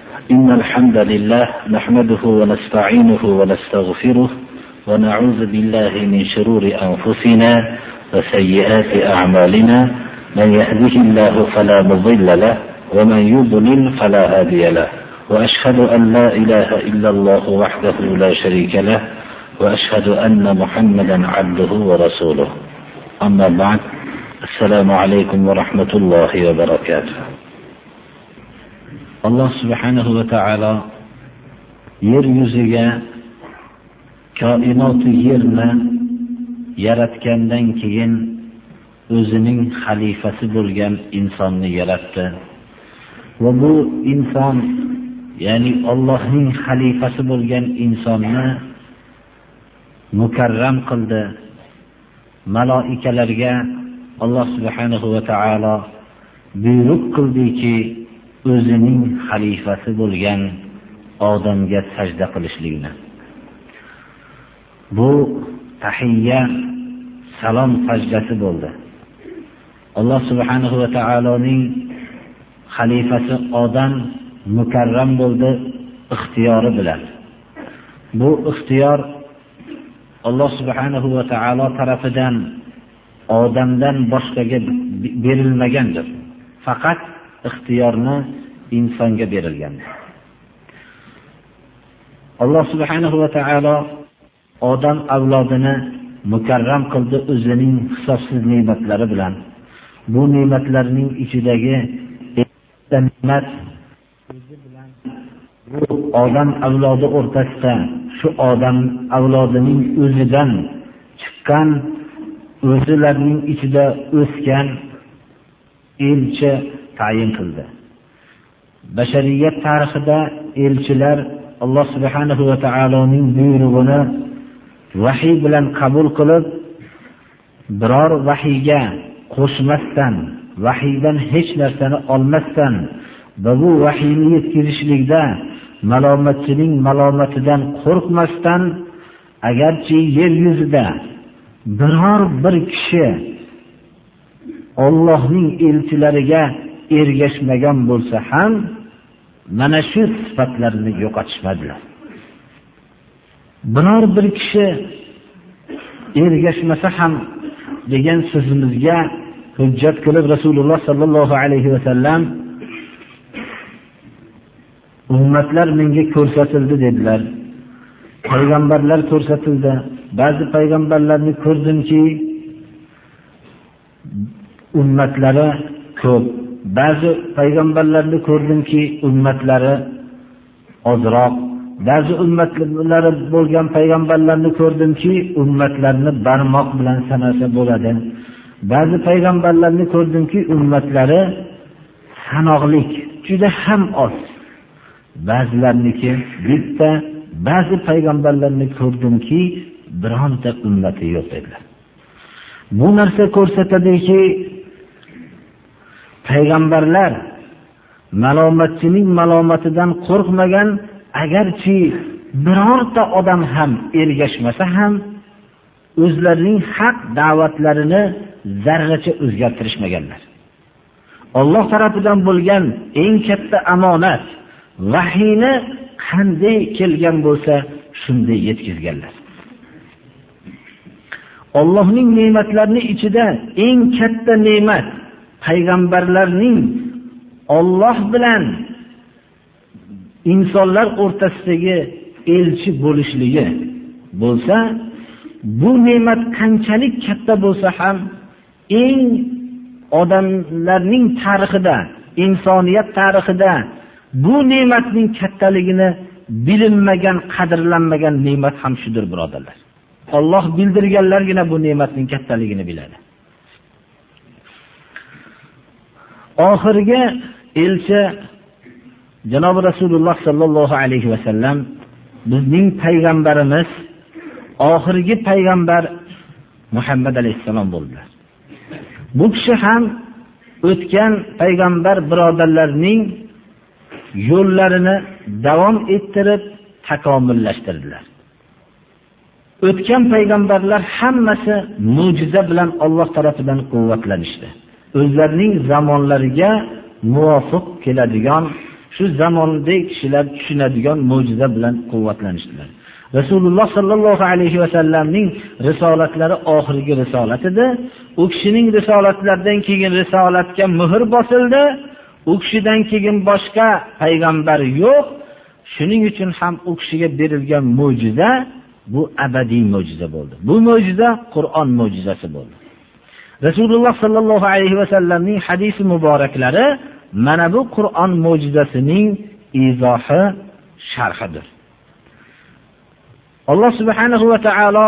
إن الحمد لله نحمده ونستعينه ونستغفره ونعوذ بالله من شرور أنفسنا وسيئات أعمالنا. من يهده الله فلا مضل له ومن يضلل فلا هادي له. وأشهد أن لا إله إلا الله وحده لا شريك له وأشهد أن محمدا عبده ورسوله. أما بعد، السلام عليكم ورحمة الله وبركاته. alloh subhanahu va taolo yer yuziga koinoti yerni yaratgandan keyin o'zining xalifasi bo'lgan insonni yaratdi va bu inson, ya'ni Allohning xalifasi bo'lgan insonni mukarram qildi. Maloikalarga alloh subhanahu va taolo buyruq qildiki, o'zining xalifasi bo'lgan odamga sajda qilishlikni. Bu tahiyya, salom sajdasi bo'ldi. Alloh subhanahu va taoloning xalifasi odam mukarram bo'ldi ixtiyori bilan. Bu ixtiyor Alloh subhanahu va taolo tarafidan odamdan boshqaga berilmagandir. Faqat ixtiyorni insonga berilgan. Alloh subhanahu va taolo odam avlodini mukarram qildi o'zining hisobsiz ne'matlari bilan. Bu ne'matlarning ichidagi ne'mat o'zi bilan bu odam avlodi o'rtasida, shu odam avlodining o'zidan chiqqan, o'zlarining ichida o'sgan elchi tayin qildi. Bashariyat tarixida elchilar Alloh subhanahu va taoloning buyrug'ini vahiy bilan qabul qilib, biror vahiyga qo'shmasdan, vahiydan hech narsani olmasdan va bu vahiyni yetkazishlikda malomatchining malomatidan qo'rqmasdan, agarchi yer yuzida biror bir kishi Allohning elchilariga ergashmagan bo'lsa ham mana shu sifatlarni yo'qotishmadilar. Biror bir kishi ergashmasa ham degan so'zimizga hujjat qilib Rasululloh sallallohu alayhi va sallam ummatlar menga ko'rsatildi dedilar. Payg'ambarlar ko'rsatildi. Ba'zi payg'ambarlarni ko'rdimki ummatlari ko'p. Ba'zi payg'ambarlarni ko'rdimki ummatlari ozroq. Ba'zi ummatlari bo'lgan payg'ambarlarni ko'rdimki ummatlarni barmoq bilan sanasa bo'ladi. Ba'zi payg'ambarlarni ko'rdimki ummatlari sanoqlik, juda ham oz. Ba'zilarniki bitta, ba'zi payg'ambarlarni ko'rdimki bironta ummati yo'q dedilar. Bu narsa ko'rsatadiki, payg'ambarlar malomatchining malomatidan qo'rqmagan, agarchi birorta odam ham ergashmasa ham o'zlarining haq da'vatlarini zarracha o'zgartirishmaganlar. Alloh tarafidan bo'lgan eng katta omonat vahiyni qanday kelgan bo'lsa shunday yetkazganlar. Allohning ne'matlarining ichida eng katta ne'mat payg'ambarlarning Alloh bilan insonlar o'rtasidagi elchi bo'lishligi bo'lsa, bu ne'mat qanchalik katta bo'lsa ham eng odamlarning tarixida, insoniyat tarixida bu ne'matning kattaligini bilinmagan, qadrlanmagan ne'mat ham shudir, birodarlar. Alloh bildirganlargina bu ne'matning kattaligini biladi. Oxirgi elchi Janob Rasululloh sallallohu alayhi va sallam, bizning payg'ambarimiz, oxirgi payg'ambar Muhammad alayhisalom bo'ldilar. Bu kishi ham o'tgan payg'ambar birodarlarning yo'llarini davom ettirib takomillashtirdilar. O'tgan payg'ambarlar hammasi mo'jiza bilan Alloh tarafidan quvvatlanishdi. O'zlarining zamonlariga muvofiq keladigan shu zamondagi kishilar tushunadigan mo'jiza bilan quvvatlanishdilar. Rasululloh sallallohu alayhi va sallamning risolatlari oxirgi risolat edi. U kishining risolatlaridan keyin risolatga muhr bosildi. U kishidan keyin boshqa payg'ambar yo'q. Shuning uchun ham u kishiga berilgan mo'jiza bu abadiy mo'jiza bo'ldi. Bu mo'jiza Qur'on mo'jizasi bo'ldi. Rasululloh sallallohu alayhi va sallamning hadisi muboraklari mana bu Qur'on mo'jizasining izohi, sharhidir. Alloh subhanahu va taolo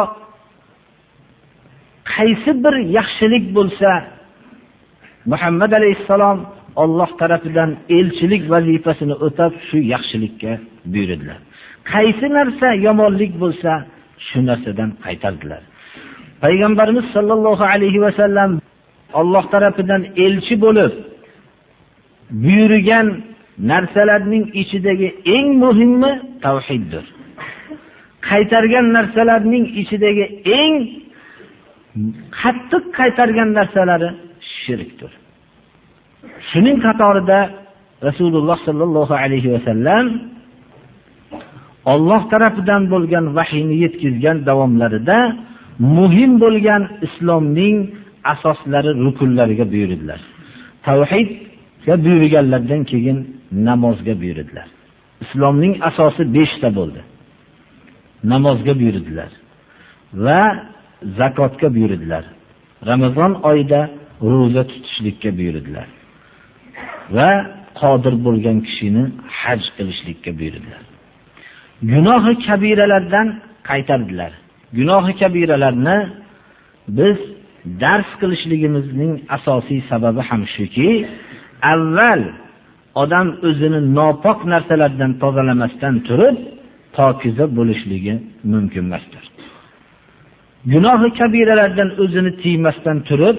qaysi bir yaxshilik bo'lsa, Muhammad alayhissalom Alloh tarafidan elchilik vazifasini o'tab shu yaxshilikka buyurdilar. Qaysi narsa yomonlik bo'lsa, shu narsadan qaytardilar. Payg'ambarimiz sallallohu alayhi va sallam Alloh tarafidan elchi bo'lib buyurgan narsalarning ichidagi eng muhimi tavhiddir. Qaytargan narsalarning ichidagi eng qattiq qaytargan narsalari shirkdir. Shuning qatorida Rasululloh sallallohu alayhi va sallam Alloh tarafidan bo'lgan vahiyni yetkazgan davomlarida muhim bo'lgan islomning asoslari, rukunlariga buyurdilar. Tavhidga buyurganlardan keyin namozga buyurdilar. Islomning asosi 5 ta bo'ldi. Namozga buyurdilar va zakotga buyurdilar. Ramazon oyida roza tutishlikka buyurdilar va qodir bo'lgan kishini haj qilishlikka buyurdilar. Gunohi kabiralardan qaytardilar. Gunohi kabiralarni biz dars qilishligimizning asosiy sababi ham shuki, avval odam o'zini nopok narsalardan tozalamasdan turib pokiza bo'lishligi mumkin emasdir. Gunohi kabiralardan o'zini tiymasdan turib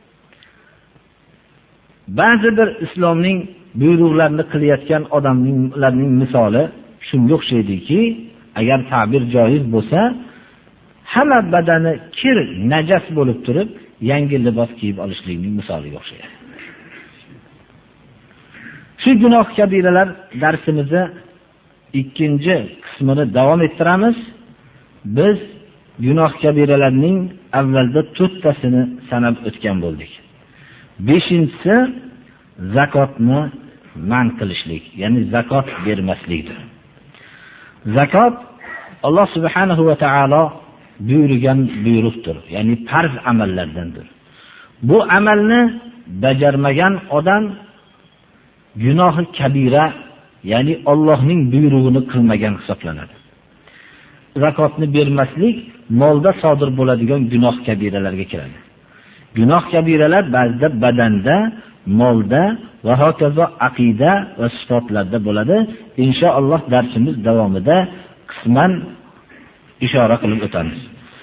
ba'zi bir islomning buyruqlarini qilayotgan odamlarning misoli shunga o'xshaydiki, agar ta'bir joiz bo'lsa, hamma badani kir, najas bo'lib turib, yangi libos kiyib olishlikning misoliga o'xshaydi. Shu gunoh kabiralar darsimizni ikkinchi qismini davom ettiramiz. Biz gunoh kabiralarning avvalda 4 tasini sanab o'tgan bo'ldik. 5-inchisi zakotni man qilishlik, ya'ni zakot bermaslikdir. Zakot Alloh subhanahu va taolo buyurgan buyruqdir, ya'ni farz amallardandir. Bu amalni bajarmagan odam gunohi kabira, ya'ni Allohning buyrug'ini qilmagan hisoblanadi. Zakotni bermaslik molda sodir bo'ladigan gunoh kabiralarga kiradi. Gunoh kabiralar ba'zida badanda, molda va hokazo aqida va sifatlarda bo'ladi. Inshaalloh darsimiz davomida qisman ishora qilib o'tamiz.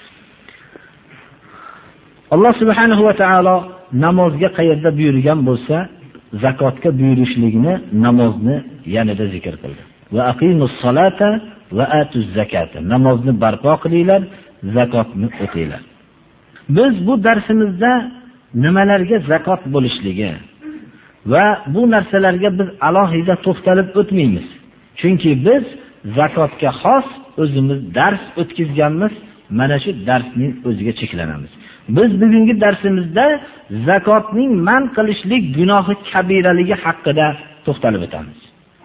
Alloh subhanahu va taolo namozga qayerda buyurgan bo'lsa, zakotga buyurishligini, namozni yanada zikr qildi. Va aqimus solata va atuz zakata. Namozni barpo qilinglar, zakotni o'tinglar. Biz bu darsimizda nimalarga zakot bo'lishligi va bu narsalarga biz alohida to'xtalib o'tmaymiz. Chunki biz zakotga xos o'zimiz dars o'tkazganmiz, mana shu darsning o'ziga cheklanamiz. Biz bugungi darsimizda zakotning man qilishlik gunohi kabiraligi haqida to'xtalib o'tamiz.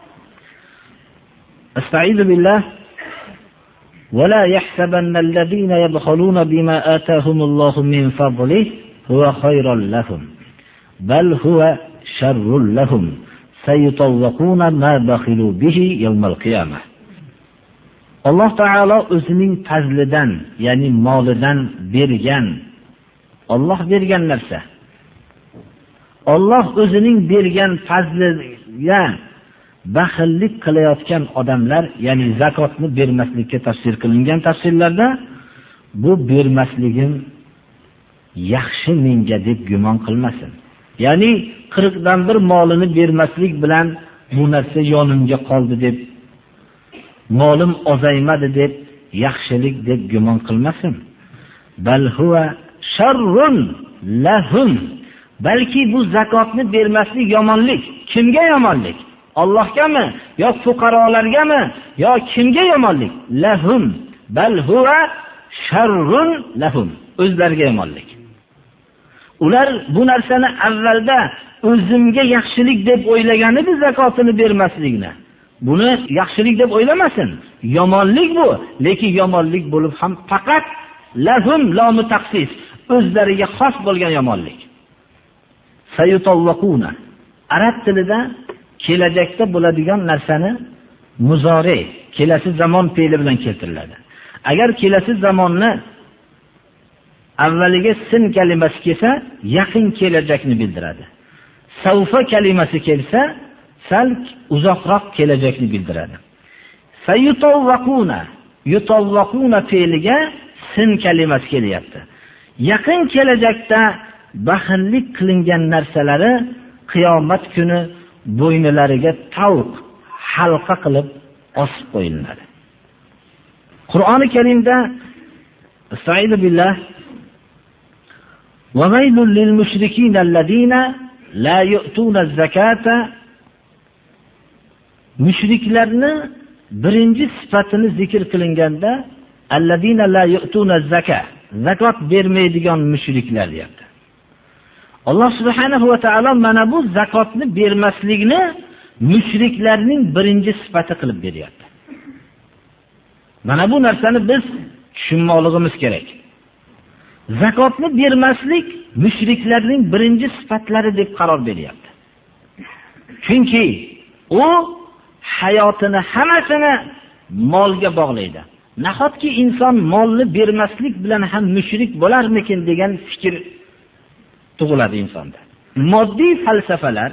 Astagfiru billah. ولا يحسبن الذين يبخلون بما آتاهم الله من فضله هو خير لهم بل هو شر لهم سيطوقون ما بخلوا به يوم القيامة. Alloh taolo o'zining fazlidan, ya'ni molidan bergan, Alloh bergan narsa. Alloh o'zining bergan fazliga baxillik qilayotgan odamlar, ya'ni zakotni bermaslikka tafsir qilingan tafsirlarda bu bermasligim yaxshi menga deb gumon qilmasin. Ya'ni 40 dan bir molini bermaslik bilan bu narsa yonimga qoldi deb, molim ozaymadi deb, yaxshilik deb gumon qilmasin. Bal huwa sharrun lahum. Balki bu zakotni bermaslik yomonlik. Kimga yomonlik? Allohgami yo fuqarolargami yo kimga yomonlik? Lahum bal huwa sharrun lahum. O'zlariga yomonlik. Ular bu narsani avvalda o'zimga yaxshilik deb o'ylagan edi zakotini bermaslikni. Buni yaxshilik deb o'ylamasin. Yomonlik bu, lekin yomonlik bo'lib ham faqat lahum lomu taqsis, o'zlariga xos bo'lgan yomonlik. Sayutawwaquna. Arab tilida kelajakda bo'ladigan narsani muzori, kelasi zamon fe'li bilan keltiriladi. Agar kelasi zamonni avvaliga sin kalimasi kelsa, yaqin kelajakni bildiradi. Savfa kalimasi kelsa, sal uzoqroq kelajakni bildiradi. Sayutawwaquna, yutawwaquna fe'liga sin kalimasi kelyapti. Yaqin kelajakda baxillik qilingan narsalari qiyomat kuni bo'ynilariga tavq halqa qilib osib qo'yiladi. Qur'oni Karimda Estaizu billah va vaylul lil mushrikin allazina la yu'tuna az-zakata, mushriklarni birinchi sifatini zikr qilinganda allazina la yu'tuna az-zaka, zakot bermaydigan mushriklar deyapti. Alloh subhanahu va taolo mana bu zakotni bermaslikni mushriklarning birinchi sifati qilib beryapti. Mana bu narsani biz tushunmoqligimiz kerak. Zakotni bermaslik mushriklarning birinchi sifatlari deb qaror beryapti. Chunki u hayotini hammasini molga bog'laydi. Nahotki inson molni bermaslik bilan ham mushrik bo'larmikin degan fikr tug'iladi insonda. Moddiy falsafalar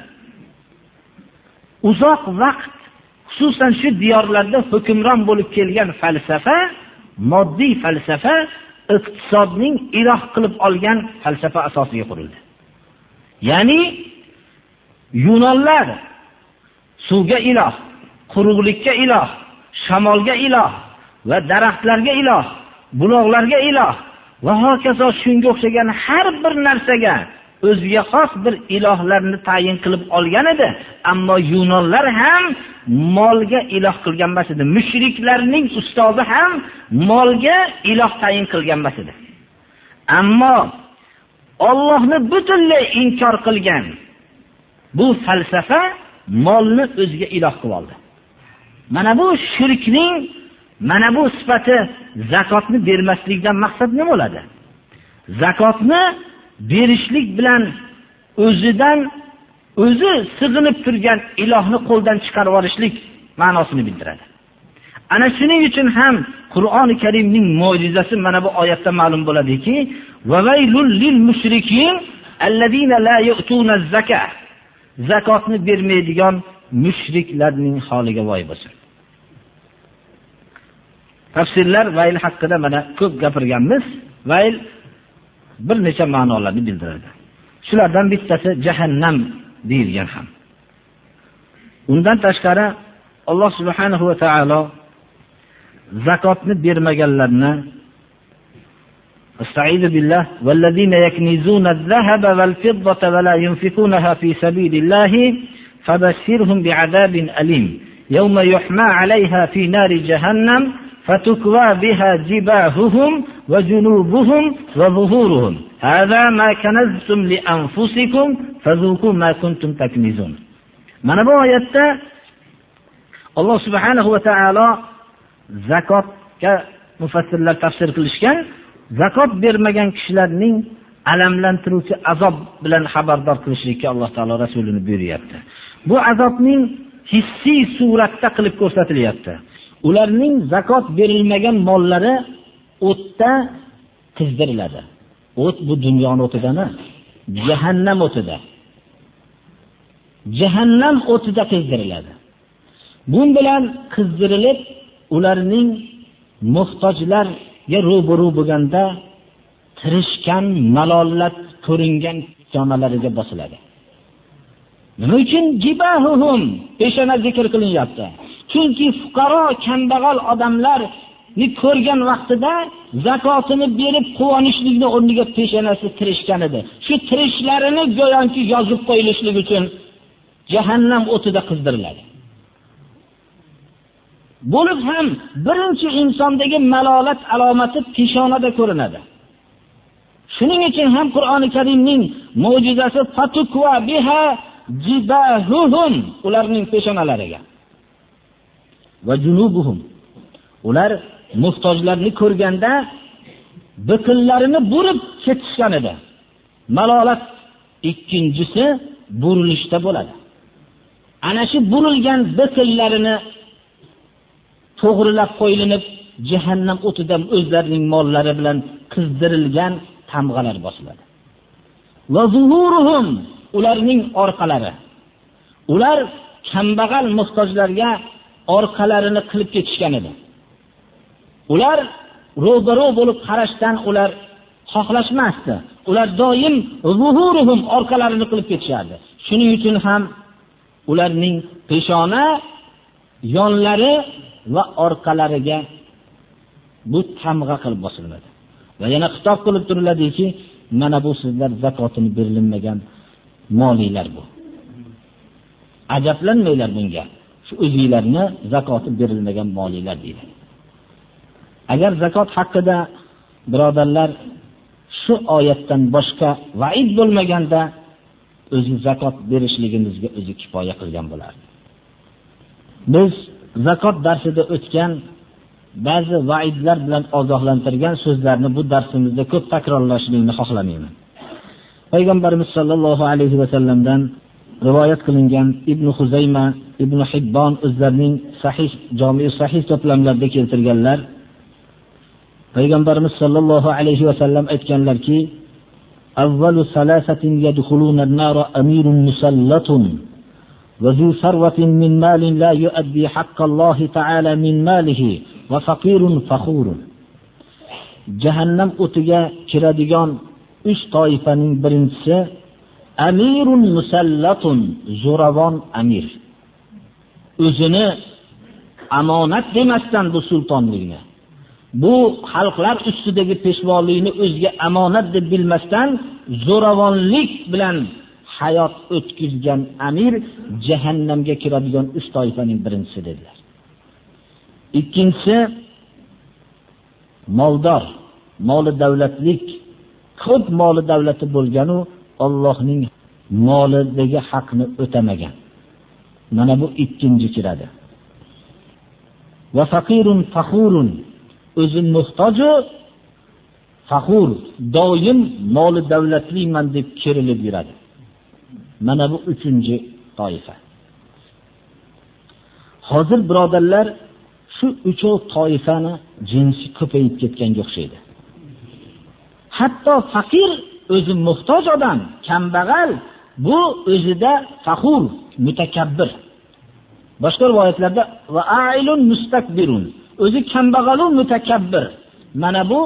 uzoq vaqt, xususan shu diyorlarda hukmron bo'lib kelgan falsafa, moddiy falsafa iqtisodning iloh qilib olgan falsafa asosiga qurildi. Ya'ni Yunonlar suvga iloh, quruqlikka iloh, shamolga iloh va daraxtlarga iloh, buloqlarga iloh va hokazo shunga o'xshagan har bir narsaga o'ziga xos bir ilohlarni tayin qilib olgan edi. Ammo Yunonlar ham molga iloh qilgan emas edi. Mushriklarning ustozi ham molga iloh tayin qilgan emas edi. Ammo Allohni butunlay inkor qilgan bu falsafa molni o'ziga iloh qilib oldi. Mana bu shirkning mana bu sifati. Zakotni bermaslikdan maqsad nima bo'ladi? Zakotni berishlik bilan o'zidan o'zi sig'inib turgan ilohni qo'ldan chiqarib olishlik ma'nosini bildiradi. Ana shuning uchun ham Qur'oni Karimning mo'jizasi mana bu oyatda ma'lum bo'ladiki, va vaylul lil mushrikin allazina la yu'tuna az-zaka. Zakotni bermaydigan mushriklarning holiga voy bo'lsin. Tafsirlar vayl haqida mana ko'p gapirganmiz. Vayl bir necha ma'nolarni bildiradi. Shulardan bittasi jahannam deyilgan ham. Undan tashqari Alloh subhanahu va taolo zakotni bermaganlarni Estaizu billah vallazina yaknizuna az-zahaba wal-fiddata wa la yunfikunaha fi sabilillahi fabashshirhum bi'adabin alim yawma yuhma 'alayha fi nari jahannam fatukwa biha jibahuhum wa junubuhum wa zuhuruhum hadha ma kanaztum li anfusikum fadhuku ma kuntum taknizun. Mana bu oyatda Alloh subhanahu va taolo zakotga mufassirlar tafsir qilishgan, zakot bermagan kishilarning alamlantiruvchi azob bilan xabardor qilishlikka Alloh taolo rasulini buyuryapti. Bu azobning hissiy suratda qilib ko'rsatilyapti. Ularning zakot berilmagan mollari o'tda qizdiriladi. O't bu dunyoning o'tida emas, jahannam o'tida. Jahannam o'tida qizdiriladi. Bu bilan qizdirilib, ularning muhtojlarga ro'baro bo'lganda tirishgan, malollat ko'ringan jonalariga bosiladi. Nima uchun jibahuhum peshona zikr qilinyapti? Chunki fuqaro, kambag'al odamlarni ko'rgan vaqtida zakotini berib quvonishlikni o'rniga peshonasi tirishgan edi. Shu tirishlarini go'yoki yozib qo'yilishlik uchun jahannam o'tida qizdiriladi. bo'lib ham birinchi insondagi malolat alomati peshonada ko'rinadi. Shuning uchun ham Qur'oni Karimning mo'jizasi fatukwa biha jibahuhum, ularning peshonalariga va junubuhum, ular muhtojlarni ko'rganda biqinlarini burib ketishgan edi. Malolat ikkinchisi burilishda bo'ladi. Ana shu burilgan biqinlarini to'g'rilab qo'yilinib, jahannam o'tidan o'zlarining mollari bilan qizdirilgan tamg'alar bosiladi. Va zuhuruhum, ularning orqalari. Ular kambag'al muhtojlarga orqalarini qilib ketishgan edi. Ular ro'baro bo'lib qarashdan ular xohlashmasdi. Ular doim zuhuruhum, orqalarini qilib ketishardi. Shuning uchun ham ularning peshona, yonlari va orqalariga bu tamg'a qilib bosiladi. Va yana xitob qilib turiladiki, mana bu sizlar zakotini berilmagan moliylar bu. Ajablanmanglar bunga. Shu o'zingizlarni zakoti berilmagan moliylar deydi. Agar zakot haqida birodarlar shu oyatdan boshqa va'id bo'lmaganda o'zi zakot berishligimizga o'zi kifoya qilgan bo'lardi. Biz zakot darsida o'tgan ba'zi va'idlar bilan ogohlantirgan so'zlarni bu darsimizda ko'p takrorlashni xohlamayman. Payg'ambarimiz sollallohu alayhi va sallamdan rivoyat qilingan Ibn Huzayma, Ibn Hibbon o'zlarining sahih, jami' sahih to'plamlarida keltirganlar. Payg'ambarimiz sollallohu alayhi va sallam aytganlarki: "Avvalu salasatin yadkhuluna an-nara amirun musallatun va zu sarwatin min malin la yu'addi haqqallohi ta'ala min malihi va faqirun fakhurun." Jahannam o'tiga kiradigan 3 toifaning birinchisi amirun musallatun, zo'ravon amir. O'zini amonat demasdan bu sultonlikni, bu xalqlar ustidagi peshvolikni o'ziga amonat deb bilmasdan zo'ravonlik bilan hayot o'tkazgan amir jahannamga kiradigan 3 toifaning birinchisi dedilar. Ikkinchisi moldor, moli davlatlik, ko'p moli davlati bo'lgan u Allohning molidagi haqni o'tamagan. Mana bu ikkinchi kiradi. Va faqirun fakhurun, o'zi muhtoju fakhur, doim moli davlatliman deb kerilib yuradi. Mana bu uchinchi toifa. Hozir birodarlar shu uchov toifani jinsi ko'payib ketganga o'xshaydi. Hatto faqir, o'zi muhtoj odam, kambag'al, bu o'zida fakhur, mutakabbir. Boshqa rivoyatlarda va ailun mustakbirun, o'zi kambag'al va mutakabbir. Mana bu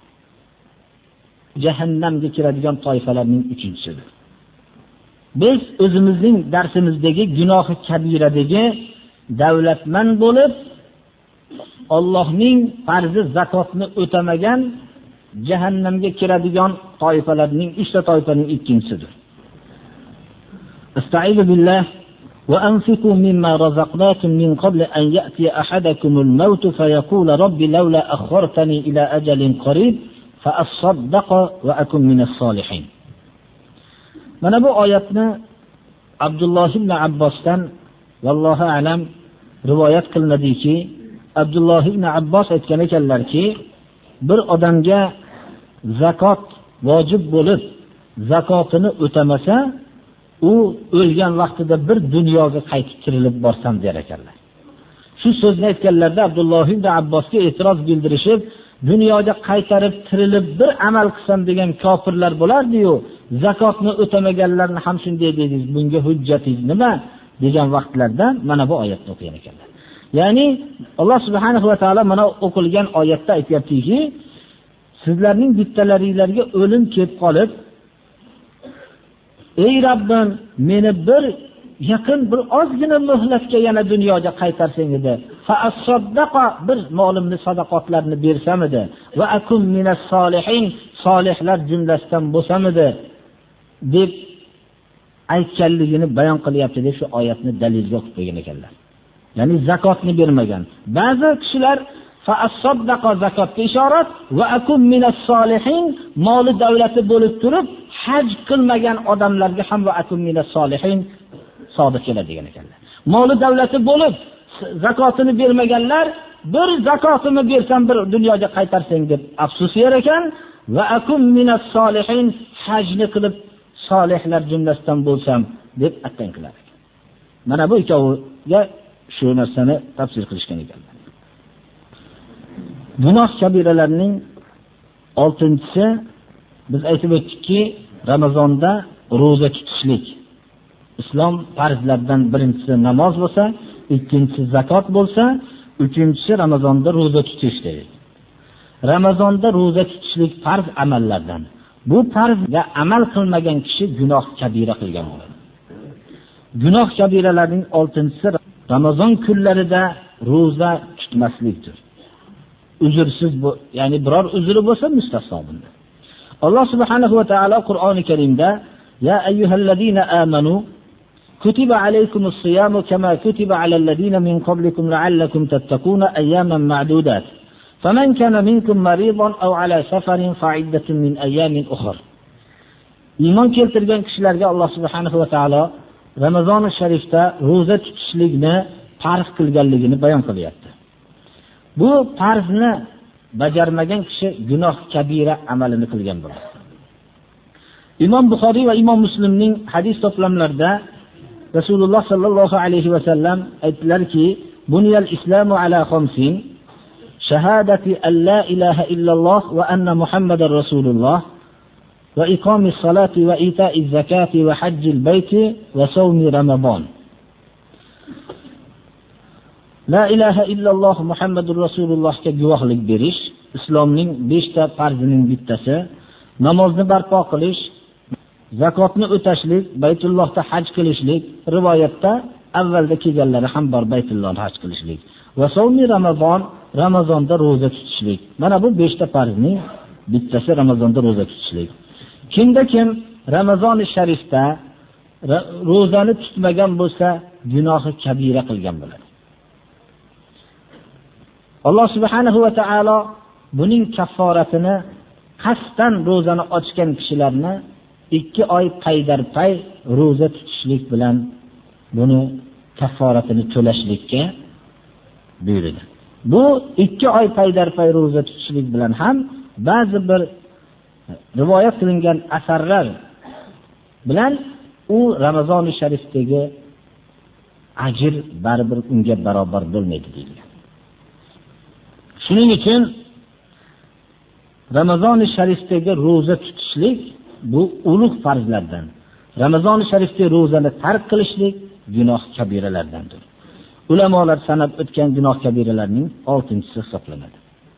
jahannamga kiradigan toifalarning uchinchisidir. Biz o'zimizning darsimizdagi gunohi kabiradagi davlatmand bo'lib Allohning farzi zakotni o'tamagan jahannamga kiradigan toifalarning 3 ta toifaning ikkinchisidir. Estaizu billah va anfiqu mimma razaqnakum min qabli an ya'ti ahadakumul maut fa yaqul robbi laula akhartani ila ajalin qarib fa asaddaqa va akun minas solihin. Mana bu oyatni Abdulloh ibn Abbosdan vallohu alam rivoyat qilinadiki, Abdulloh ibn Abbos aytgan ekanlarki, bir odamga zakot vojib bo'lib, zakotini o'tamasa, u o'lgan vaqtida bir dunyoga qaytib tirilib borsam der ekanlar. Shu so'zni aytganlarda Abdulloh ibn Abbosga e'tiroz bildirishib, dunyoga qaytarib tirilib bir amal qilsam degan kofirlar bo'lardi-yu, zakotni o'tamaganlarni ham shunday dedingiz, bunga hujjatingiz nima degan vaqtlarda mana bu oyatni o'qigan ekanlar. Ya'ni Alloh subhanahu va taolo mana o'qilgan oyatda aytayaptiki, sizlarning bittalaringizlarga o'lim kelib qolib, ey Rabbim, meni bir yaqin bir ozgina muhlatga yana dunyoga qaytarsang edi, fa as-saddaqa, bir molimni sadaqotlarni bersam edi, va akum minas solihin, solihlar jumlasidan bo'lsam edi deb aytganligini bayon qilyapti deb shu oyatni dalilga o'qib qo'ygan ekanlar. ya'ni zakotni bermagan. Ba'zi kishilar fa'as-saddaqa zakotga ishorat va akum minas solihin, moli davlati bo'lib turib haj qilmagan odamlarga ham va akum minas solihin sodiq keladi degan ekanlar. Moli davlati bo'lib zakotini bermaganlar bir zakotini bersam bir dunyoga qaytarsang deb afsus yer ekan. Va akum minas solihin, hajni qilib solihlar jumlasidan bo'lsam deb attan qilar ekan. Mana bu ikkoviga shu narsani tafsir qilishgan ekanlar. Gunoh kabiralarning 6-si biz aytib o'tdikki, Ramazonda roza tutishlik. Islom farzlaridan birinchisi namoz bo'lsa, ikkinchisi zakot bo'lsa, uchinchisi Ramazonda roza tutish deydi. Ramazonda roza tutishlik farz amallardan. Bu farzga amal qilmagan kishi gunoh kabira qilgan bo'ladi. Gunoh kabiralarning 6-si Ramazon kunlarida roza tutmaslikdir. Uzrsiz bu, ya'ni biror uzri bo'lsa mustasno bundan. Alloh subhanahu va taolo Qur'oni Karimda ya ayyuhallazina amanu kutiba alaykumus siyamu kama kutiba alal ladina min qablikum la'allakum tattaquna ayyaman ma'dudat. Faman kana minkum maridan aw ala safarin fa'iddatun min ayyamin ukhra. Iymon keltirgan kishilarga Alloh subhanahu va taolo Ramazon sharifda roza tutishlikni farz qilganligini bayon qilyapti. Bu farzni bajarmagan kishi gunoh kabira amalini qilgan bo'ladi. Imom Buxoriy va Imom Muslimning hadis to'plamlarida Rasululloh sallallohu alayhi va sallam aytdilarki, "Buniyal islamu ala khamsin: shahadati an la ilaha illalloh va anna Muhammadar rasululloh va iqomis salati va ita'iz zakati va hajjil bayti va sawmi ramazon." La ilaha illalloh Muhammadur rasulullohga guvohlik berish islomning 5 ta farzining bittasi, namozni barpo qilish, zakotni o'tashlik, Baytullohda haj qilishlik, rivoyatda avvalda kelganlari ham bor Baytullohda haj qilishlik va savmi Ramazon, Ramazonda roza tutishlik. Mana bu 5 ta farzning bittasi Ramazonda roza tutishlik. Kimda kim Ramazon-i sharifda rozani tutmagan bo'lsa, gunohi kabira qilgan bo'ladi. Alloh subhanahu va taolo buning kafforatini qasddan rozani ochgan kishilarni 2 oy paydarpay roza tutishlik bilan buni kafforatini to'lashlikka buyurdi. Bu 2 oy paydarpay roza tutishlik bilan ham ba'zi bir rivoyat qilingan asarlar bilan u Ramazon-i sharifdagi ajr baribir unga barobar bo'lmaydi deyilgan. Shuning uchun Ramazon-i sharifdagi roza tutishlik bu ulug' farzlardan. Ramazon-i sharifda rozani tark qilishlik gunoh kabiralardandir. Ulamolar sanab o'tgan gunoh kabiralarning 6-chisi hisoblanadi.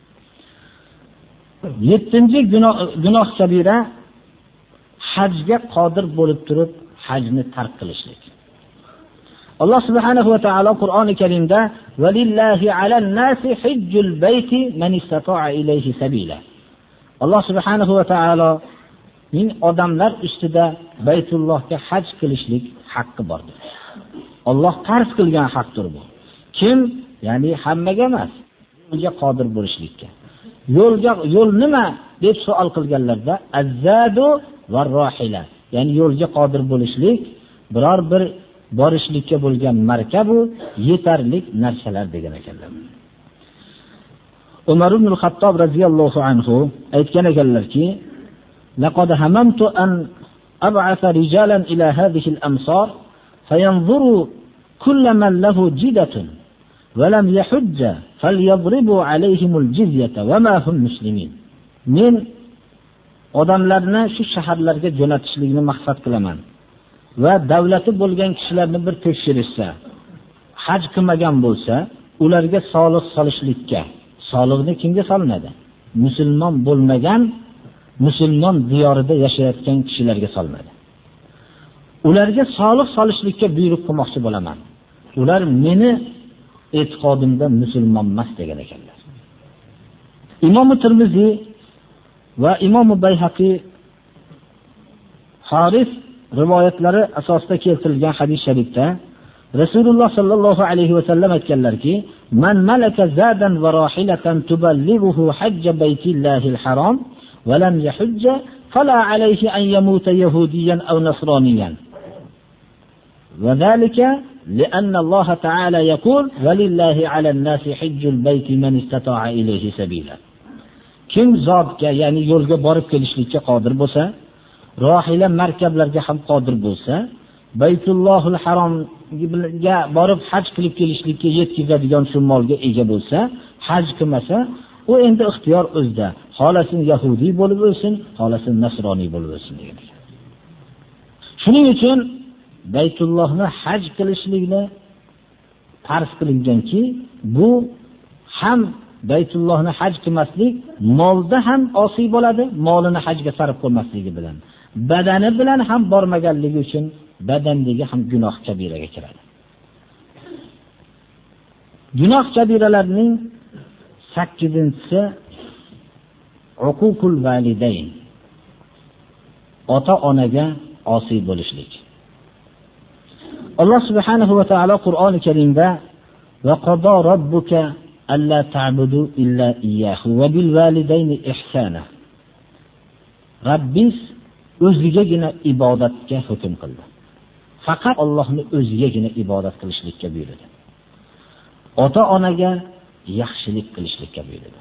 7-chi gunoh kabira hajga qodir bo'lib turib hajni tark qilishlik. Alloh subhanahu va taolo Qur'oni Karimda "Valillahi 'alan-nasi hajjul bayti man istata'a ilayhi sabila." Alloh subhanahu va taolo ning odamlar ustida Baytullohga haj qilishlik haqqi bordir. Alloh farz qilgan haqdir bu. Kim, ya'ni hammaga emas, yo'lga qodir bo'lishlikka. Yo'l nima deb savol qilganlarda az-zadu var-rohila, ya'ni yo'lga qodir bo'lishlik, biror bir borishlikka bo'lgan markabu yetarlik narsalar degan ekanlar. Umar ibn al-Xattob radhiyallohu anhu aytgan ekanlarki, "Laqad hamamtu an ab'atha rijalan ila hadhihi al-amsar fayanzuru kull man lahu jidatun wa lam yahujja falyadribu alayhim al-jizyata wa ma hum muslimin." Men odamlarni shu shaharlarga jo'natishlikni maqsad qilaman va davlati bo'lgan kishilarni bir tekshirishsa, haj qilmagan bo'lsa, ularga soliq solishlikka. Soliqni kimga solinadi? Musulmon bo'lmagan, musulmon diyorida yashayotgan kishilarga solinadi. Ularga soliq solishlikka buyruq qilmoqchi bo'laman. Ular meni e'tiqodimda musulmon emas degan ekanlar. Imom Tirmiziy va Imom Bayhaqiy Haris rivoyatlari asosida keltirilgan hadis sharifda Rasululloh sallallohu alayhi va sallam aytganlarki, "Man malaka zadan va rahilatan tuballighuhu hajja baytillahil haram va lam yahujja fala alayhi an yamuta yahudiyan aw nasraniyan." Wa zalika لأن الله تعالى يقول ولله على الناس حج البيت من استطاع إليه سبيلا. Kim zotga, ya'ni yo'lga borib kelishlikka qodir bo'lsa, rohila markablarga ham qodir bo'lsa, Baytullohul Haromga borib haj qilib kelishlikka yetkazadigan shu molga ega bo'lsa, haj qilmasa, u endi ixtiyor o'zida. Xolasin yahudiy bo'lib o'lsin, xolasin nasroniy bo'lib o'lsin degan. Shuning uchun Baytullohni haj qilishlikni farz qilinganki, bu ham Baytullohni haj qilmaslik molda ham osiy bo'ladi, molini hajga sarf qilmasligi bilan. Badani bilan ham bormaganligi uchun badandagi ham gunoh kabiraga kiradi. Gunoh kabiralarning 8-si uququl validayn. Ota-onaga osiy bo'lishlik. Alloh subhanahu va taolo Qur'oni Karimda va qada robbuka alla ta'budu illa iyyahu va bil validayni ihsana. Rabbis o'zigagina ibodatga hukm qildi. Faqat Allohni o'zigagina ibodat qilishlikka buyurdi. Ota-onaga yaxshilik qilishlikka buyurdi.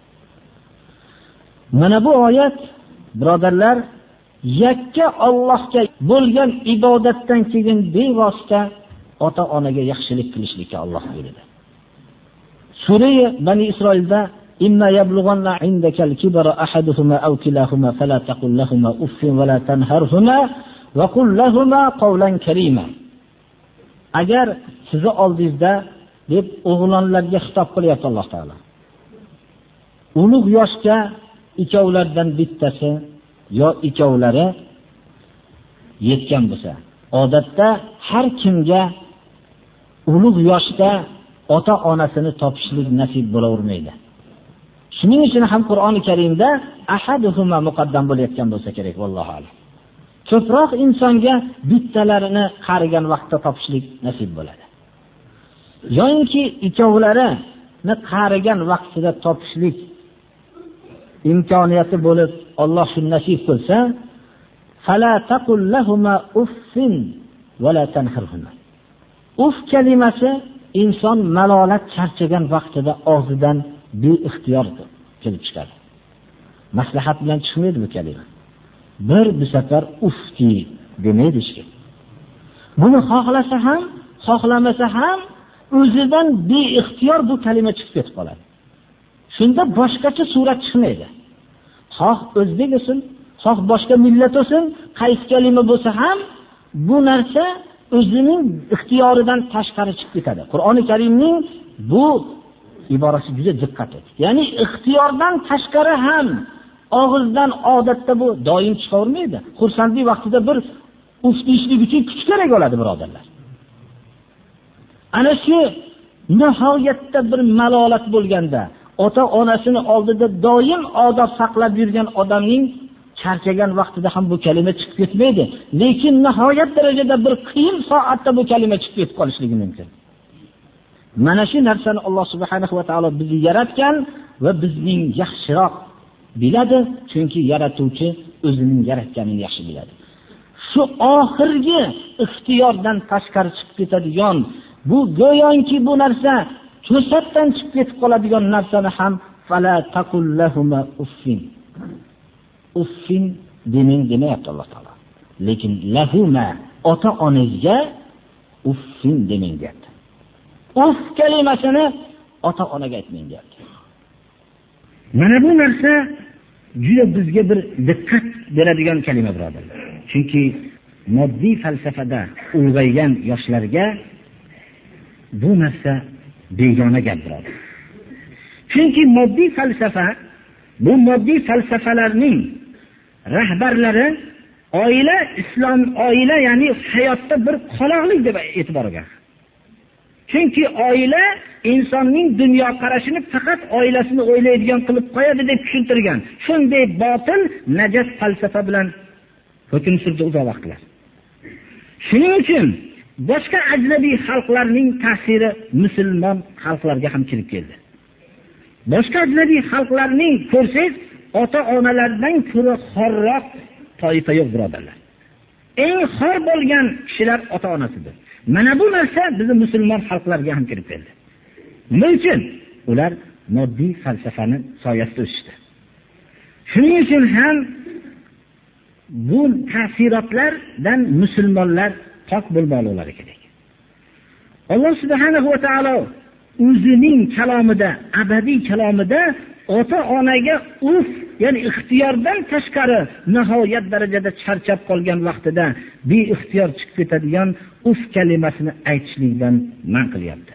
Mana bu oyat, birodarlar, yakka Allohga bo'lgan ibodatdan keyin bevosita ota-onaga yaxshilik qilishlikka Alloh buyurdi. Surah Bani Isroilda imma yablughanna indakal kibara ahaduhuma aw kilahuma fala taqul lahumā uffin va la tanharhumā va qul lahumā qawlan karīmā. Agar sizni oldingizda deb o'g'lonlarga xitob qilyapti Alloh taolo. Ulug' yoshga ikkovlardan bittasi yo ikkovlari yetgan bo'lsa, odatda har kimga ulug' yoshda ota-onasini topishlik nasib bo'lavermaydi. Shuning uchun ham Qur'oni Karimda ahaduhuma muqaddam bo'layotgan bo'lsa kerak, vallohu a'lam. Ko'proq insonga bittalarini qarigan vaqtda topishlik nasib bo'ladi. Yo'inki ikkovlarini qarigan vaqtida topishlik imkoniyati bo'lib Alloh shuni nasib qilsa, fala taqul lahumā uffin va la tanharhumā. Uff kalimasi inson malolat charchagan vaqtida og'zidan beixtiyor kelib chiqadi. Maslahat bilan chiqmaydi bu kalima. Bir safar ufti demaydi hech kim. Buni xohlasa ham, xohlamasa ham o'zidan beixtiyor bu kalima chiqib ketib qoladi. Shunda boshqacha surat chiqmaydi. Xoh o'zbek bo'lsin, xoh boshqa millat bo'lsin, qaysi kalima bo'lsa ham bu narsa o'zining ixtiyoridan tashqari chiqib ketadi. Qur'oni Karimning bu iborasi juda diqqat et. Ya'ni ixtiyordan tashqari ham og'izdan odatda bu doim chiqavermaydi. Xursandlik vaqtida bir uftishlik uchun kuch kerak bo'ladi, birodarlar. Ana shu nihoyatda bir malolat bo'lganda, ota-onasini oldida doim odob saqlab yurgan odamning charchagan vaqtida ham bu kalima chiqib ketmaydi. Lekin nihoyat darajada bir qiyin soatda bu kalima chiqib ketib qolishligi mumkin. Mana shu narsani Alloh subhanahu va taolo bizni yaratgan va bizning yaxshiroq biladi, chunki yaratuvchi o'zining yaratganini yaxshi biladi. Shu oxirgi ixtiyordan tashqari chiqib ketadigan, bu go'yoki bu narsa to'satdan chiqib ketib qoladigan narsani ham fala taqul lahumā uffin. Uffin demang demayapti Alloh taolo. Lekin lahumā ota-onangizga uffin demang deyapti. Uff kalimasini ota-onaga aytmang deyapti. Mana bu narsa juda bizga bir diqqat beradigan kalima, birodarlar. Chunki moddiy falsafada ulg'aygan yoshlarga bu narsa begona gap, birodar. Chunki moddiy falsafa, bu moddiy falsafalarning rahbarlari oila, islom oila, ya'ni hayotda bir qoloqlik deb e'tibor olgan. Chunki oila insonning dunyo qarashini faqat oilasini o'ylaydigan qilib qo'yadi deb tushuntirgan. Shunday botil, najas falsafa bilan hukm surdi uzoq vaqtlar. Shuning uchun boshqa ajnabiy xalqlarning ta'siri musulmon xalqlarga ham kirib keldi. Boshqa ajnabiy xalqlarning ko'rsangiz, ota-onalardan ko'ra xorroq toifa yo'q, birodarlar. Eng xor bo'lgan kishilar ota-onasidir. Mana bu narsa bizning musulmon xalqlarga ham kirib keldi. Nima uchun? Ular moddiy falsafani soyasida o'sishdi. Shuning uchun ham bu ta'sirotlardan musulmonlar pok bo'lmoqlari kerak. Alloh subhanahu va taolo o'zining kalomida, abadiy kalomida ota-onaga ya'ni ixtiyordan tashqari nihoyat darajada charchab qolgan vaqtida beixtiyor chiqib ketadigan kalimasini aytishlikdan man qilyapti.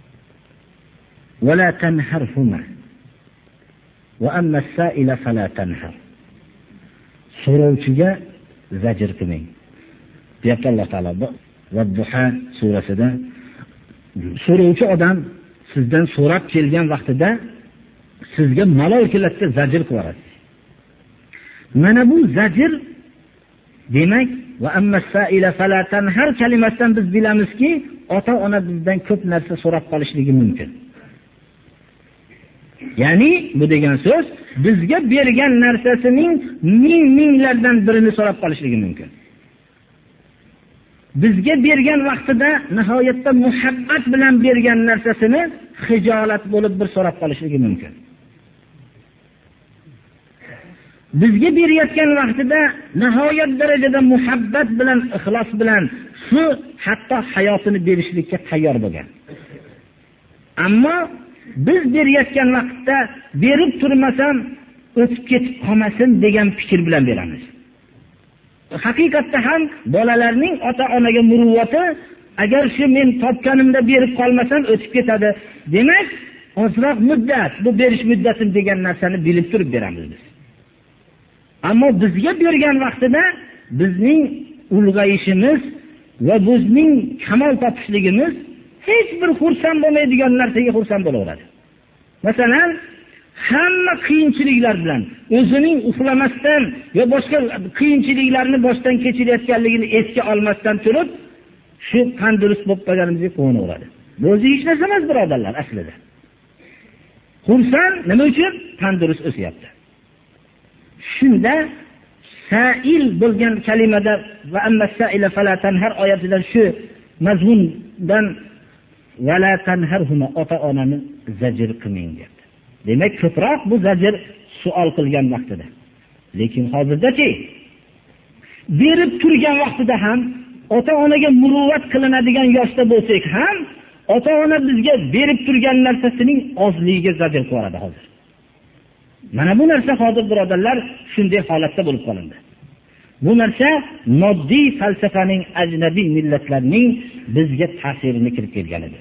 Wala tanharhuma wa amma as-sa'ila fala tanhar. So'rovchiga zajr qilmang. Deyapti Alloh taolo Vat-Duha surasida. So'rovchi odam sizdan so'rab kelgan vaqtida sizga malol keladi, zajr qiladi. Mana bu zajr demak va amma as-sa'ila fala tanhar kalimasidan biz bilamizki, ota-ona bizdan ko'p narsa so'rab qolishligi mumkin. Ya'ni bu degan so'z bizga bergan narsasining minglardan birini so'rab qolishligi mumkin. Bizga bergan vaqtida nihoyatda muhabbat bilan bergan narsasini xijolat bo'lib bir so'rab qolishligi mumkin. Bizga berayotgan vaqtida nihoyat darajada muhabbat bilan, ixlos bilan shu hatto hayotini berishlikka tayyor bo'lgan. Ammo biz berayotgan vaqtda berib turmasam o'tib ketib qolmasin degan fikr bilan beramiz. Haqiqatda ham bolalarning ota-onaga muruvvati agar shu men topganimda berib qolmasam o'tib ketadi. Demak, ozroq muddat, bu berish muddatim degan narsani bilib turib beramiz biz. Ammo bizga bergan vaqtida bizning ulg'ayishimiz va bizning kamol topishligimiz hech bir xursand bo'lmaydigan narsaga xursand bo'laveradi. Masalan, hamma qiyinchiliklar bilan o'zining uxlamasdan va boshqa qiyinchiliklarni boshdan kechirayotganligini esga olmasdan turib, shu tandurust bo'lib qolganimizga quvanaveradi. Bu o'zi hech narsa emas, birodarlar, aslida. Xursand nima uchun? Tandurust o'syapti. Shunda sa'il bo'lgan kalimada va amma sa'ila fala tanhar oyatidan shu mazmundan wala tanharhuma ota-onani zajr qilmang deyapti. Demak, ko'proq bu zajr savol qilgan vaqtida. Lekin hozirdachi berib turgan vaqtida ham ota-onaga muruvvat qilinadigan yoshda bo'lsak ham ota-ona bizga berib turgan narsasining ozligiga zajr qo'yadi hozir. Mana bu narsa hozir birodarlar shunday holatda bo'lib qolindi. Bu narsa moddiy falsafaning, ajnabiy millatlarning bizga ta'sirini kirib kelganidir.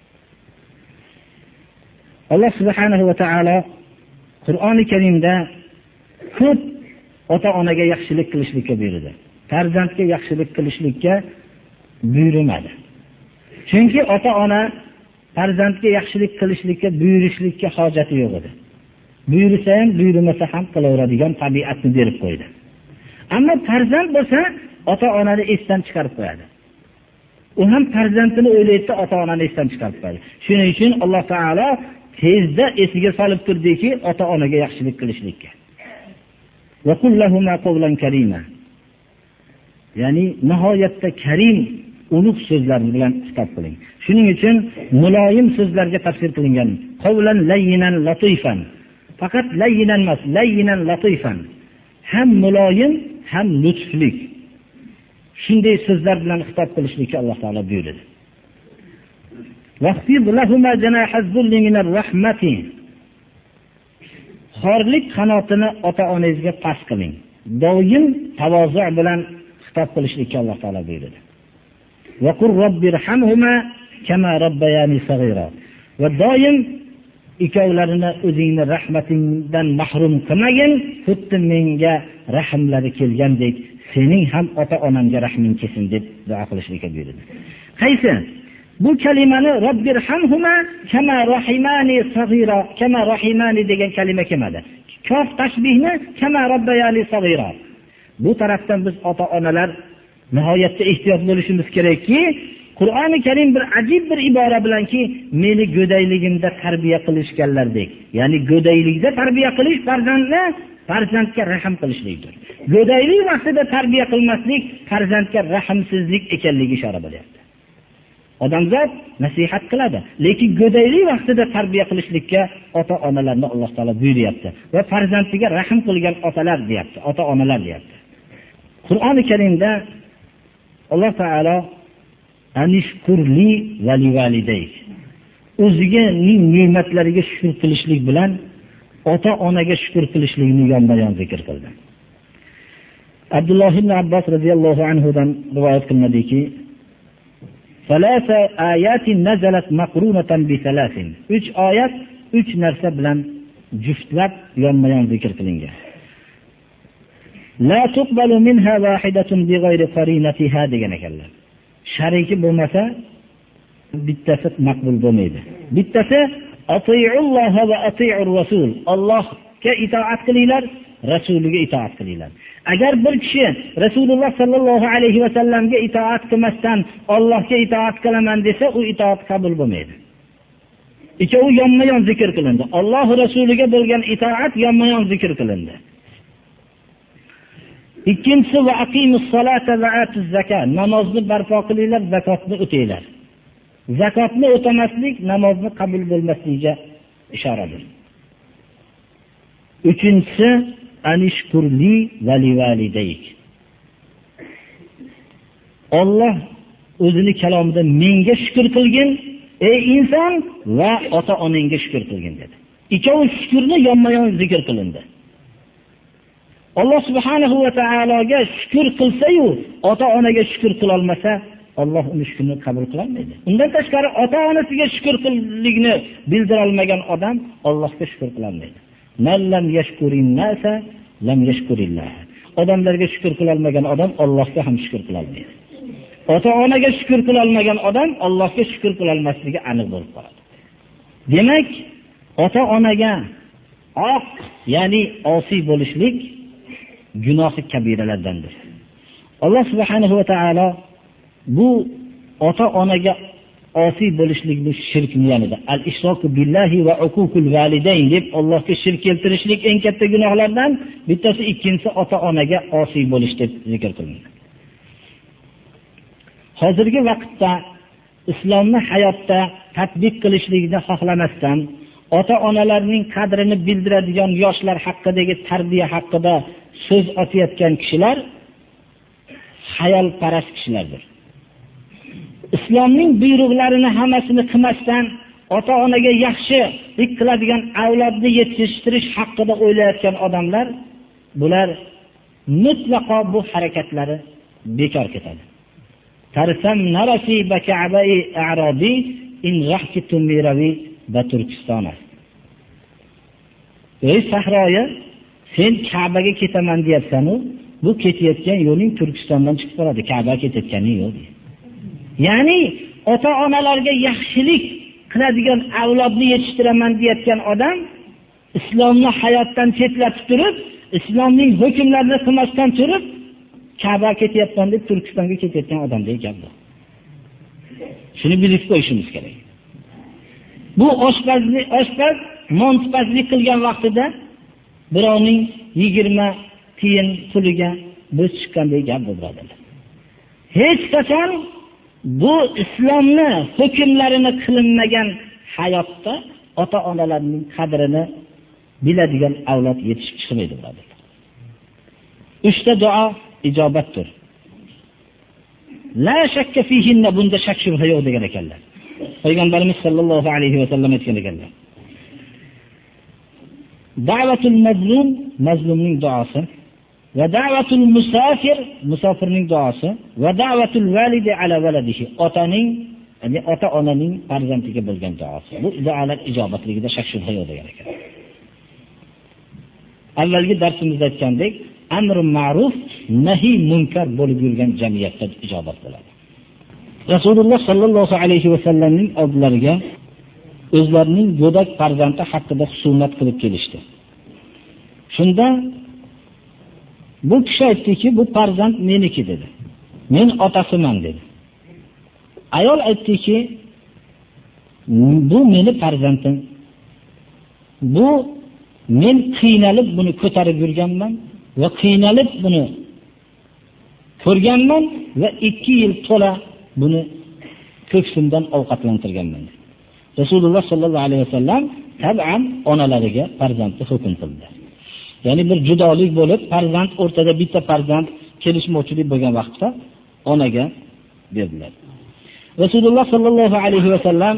Alloh subhanahu va taolo Qur'oni Karimda ko'p ota-onaga yaxshilik qilishlikka buyurdi. Farzandga yaxshilik qilishlikka buyurmadi. Chunki ota-ona farzandga yaxshilik qilishlikka buyurishlikka hojati yo'q edi. Buyursa ham, buyurmasa ham qilaveradigan tabiatni berib qo'ydi. Ammo farzand bo'lsa, ota-onani esdan chiqarib qo'yadi. U ham farzandini o'ylaydi, ota-onani esdan chiqarib qo'yadi. Shuning uchun Alloh taolo tezda esiga solib turdiki, ota-onaga yaxshilik qilishlikka. Va kullahuma qawlan karima. Ya'ni nihoyatda karim, ulug' so'zlar bilan xitob qiling. Shuning uchun muloyim so'zlarga tafsir qilingan. Qawlan layyinan latifan. Faqat layyinan emas, layyinan latifan. Ham muloyim, ham lutflik. Shunday so'zlar bilan xitob qilishlikka Alloh taolo buyurdi. Waqfid lahuma janahaz-zulli minar rahmati. Xorlik qanotini ota-onangizga past qiling. Doim tavozu bilan xitob qilishlikka Alloh taolo buyurdi. Va qur robbirhamhuma kama robbayani saghira. Va doim ikkovlarini o'zingni rahmatingdan mahrum qilmagin, xuddi menga rahmlari kelgandek sening ham ota-onamga rahming kelsin deb duo qilishlikka buyurdi. Qaysi? Bu kalimani robbirhamhuma kama rahimani saghira, kama rahimani degan kalima kelmadi. Kof tashbihni kama robbayani saghira. Bu tarafdan biz ota-onalar nihoyatda ehtiyot bo'lishimiz kerakki, Qur'oni Karim bir ajib bir ibora bilanki, meni go'dayligimda tarbiya qilishganlardek. Ya'ni go'daylikda tarbiya qilish farzandga rahm qilishlikdir. Go'daylik vaqtida tarbiya qilmaslik farzandga rahmsizlik ekanligi ishora bo'lyapti. Odamzod nasihat qiladi, lekin go'daylik vaqtida tarbiya qilishlikka ota-onalarni Alloh taolo buyuryapti va farzandiga rahm qilgan otalar deyapti, ota-onalar deyapti. Qur'oni Karimda Alloh taolo anishkurli va livalidayk, o'zining ne'matlariga shukr qilishlik bilan ota-onaga shukr qilishlikni yonma-yon zikr qildi. Abdulloh ibn Abbos radhiyallohu anhu dan rivoyat qilinadiki, "Salasa ayatin nazalat maqrunatan bi salasin." 3 oyat 3 narsa bilan juftlab yonma-yon zikr qilingan. La tuqbalu minha wahidatun bighayri qarinatiha degan ekanlar. Shariki bo'lmasa bittasi maqbul bo'lmaydi. Bittasi ati'ulloh va ati'ur rasul. Allohga itoat qilinglar, rasuliga itoat qilinglar. Agar bir kishi Rasululloh sallallohu alayhi va sallamga itoat qilmasdan Allohga itoat qilaman desa, u itoat qabul bo'lmaydi. Ikkovi yonma-yon zikr qilindi. Alloh rasuliga bo'lgan itoat yonma-yon zikr qilindi. Ikkinchisi va aqimus solata va atuz zakat. Namozni barpo qilinglar, zakotni o'taylar. Zakotni o'tamaslik namozni qabul bo'lmasligiga ishoradir. Uchinchisi anishkurli va livalidayk. Alloh o'zini kalomida menga shukr qilgin, ey inson, va ota-onangga shukr qilgin dedi. Ikkovi shukrni yonma-yon zikr qilindi. Alloh subhanahu va taologa shukr qilsa-yu, ota-onaga shukr qila olmasa, Alloh uni shukrni qabul qilmaydi. Undan tashqari ota-onasiga shukr qilishlikni bildira olmagan odam Allohga shukr qila olmaydi. Man lam yashkurin nasa lam yashkurillah. Odamlarga shukr qila olmagan odam Allohga ham shukr qila olmaydi. Ota-onaga shukr qila olmagan odam Allohga shukr qila olmasligi aniq bo'lib qoladi. Demak, ota-onaga ya'ni osiy bo'lishlik gunohi kabiralardandir. Alloh subhanahu va taolo bu ota-onaga osiy bo'lishlikni shirkni yanida al-ishroku billahi va uququl validayn deb Allohga shirk keltirishlik eng katta gunohlardan bittasi, ikkinchisi ota-onaga osiy bo'lish deb zikr qilinadi. Hozirgi vaqtda islomni hayotda tatbiq qilishlikni xohlamasdan ota-onalarning qadrini bildiradigan yoshlar haqidagi tarbiya haqida so'z ochayotgan kishilar xayolparast kishilardir. Islomning buyruqlarini hammasini qilmasdan ota-onaga yaxshilik qiladigan avlodni yetishtirish haqida o'ylayotgan odamlar, bular mutlaqo bu harakatlari bekor ketadi. Tarsam narasi baka'bai a'rodi in rahkitum miravi va Turkiston. Ey sahroya, sen Ka'baga ketaman deyapsan-ku, bu ketayotgan yo'ling Turkistondan chiqib qoladi, Ka'baga ketayotganing yo'q. Ya'ni ota-onalarga yaxshilik qiladigan avlodni yetishtiraman deyotgan odam islomni hayotdan chetlatib turib, islomning hukmlarini qilmasdan turib, Ka'baga ketyapman deb Turkistonga ketayotgan odamdek gap bu. Shuni bilib qo'yishimiz kerak. Bu oshpaz montpazlik qilgan vaqtida birovning 20 tiyin puliga bo'z chiqqandek gap bo'ladi. Hech qachon bu islomni hukmlarini qilinmagan hayotda ota-onalarning qadrini biladigan avlod yetishib chiqmaydi birodarlar. 3 ta duo ijobatdir. La shakka fihinna, bunda shak shubha yo'q degan ekanlar. Payg'ambarimiz sollallohu alayhi va sallam aytgan ekanlar. Da'vatul mazlum, mazlumning duosi, va da'vatul musafir, musafirning duosi, va da'vatul validi ala valadihi, otaning, ya'ni ota-onaning farzandiga bo'lgan duosi. Bu duolar ijobatligida shak shubha yo'q degan ekan. Avvalgi darsimizda aytgandek, amr ma'ruf, nahi munkar bo'lib yurgan jamiyatda ijobat bo'ladi. Rasululloh sallallohu alayhi va sallamning oldilariga o'zlarining go'dak farzandi haqida husumat qilib kelishdi. Shunda bu kishi aytdiki, bu farzand meniki dedi. Men otasiman dedi. Ayol aytdiki, bu meni farzandim. Bu men qiynalib buni ko'tarib yurganman va qiynalib buni ko'rganman va 2 yil to'la buni ko'ksimdan ovqatlantirganman. Rasululloh sallallohu alayhi vasallam tabian onalariga farzandni hukm qildi. Ya'ni bir judolik bo'lib, farzand o'rtada bitta farzand kelishmovchilik bo'lgan vaqtda onaga berdilar. Rasululloh sallallohu alayhi vasallam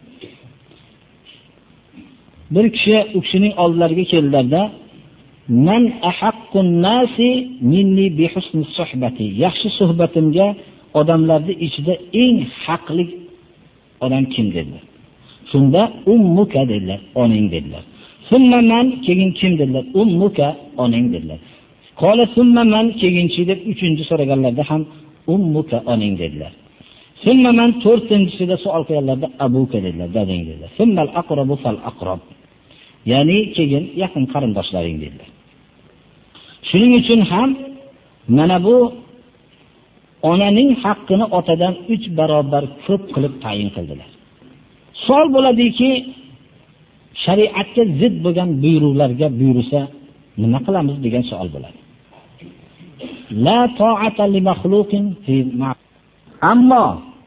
bir kishi u kishining oldilariga keldilarda, "Man ahaqqun nasi minni bi husni suhbati." Yaxshi suhbatimga odamlarning ichida eng haqli odam kim dedilar. Shunda ummuka dedilar, onang dedilar. Summa man, keyin kim dedilar? Ummuka, onang dedilar. Qala summa man, keyinchi deb 3-chi so'raganlarda ham ummuka, onang dedilar. Summa man, 4-chisida savol qilganlarda abuka dedilar, dadang dedilar. Summal aqrabu fal aqrab. Ya'ni keyin yaqin qarindoshlaring dedilar. Shuning uchun ham mana bu onaning haqqini otadan 3 barobar ko'p qilib tayin qildilar. Savol bo'ladiki, shariatga zid bo'lgan buyruqlarga buyursa nima qilamiz degan savol bo'ladi. La ta'ata li makhluqin fi ammo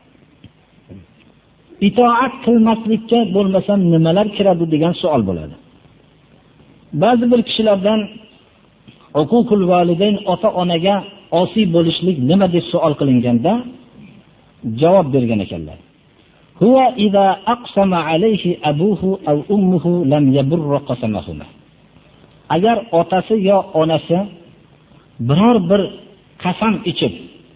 itoat qilmaslikka bo'lmasam nimalar kiradi degan savol bo'ladi. Ba'zi bir kishilardan huququl validayn, ota-onaga osiy bo'lishlik nima deb savol qilinganda javob bergan ekanlar. Huwa idza aqsama alayhi abuhu aw ummuhu lam yaburra qasamahuma. Agar otasi yo onasi biror bir qasam ichib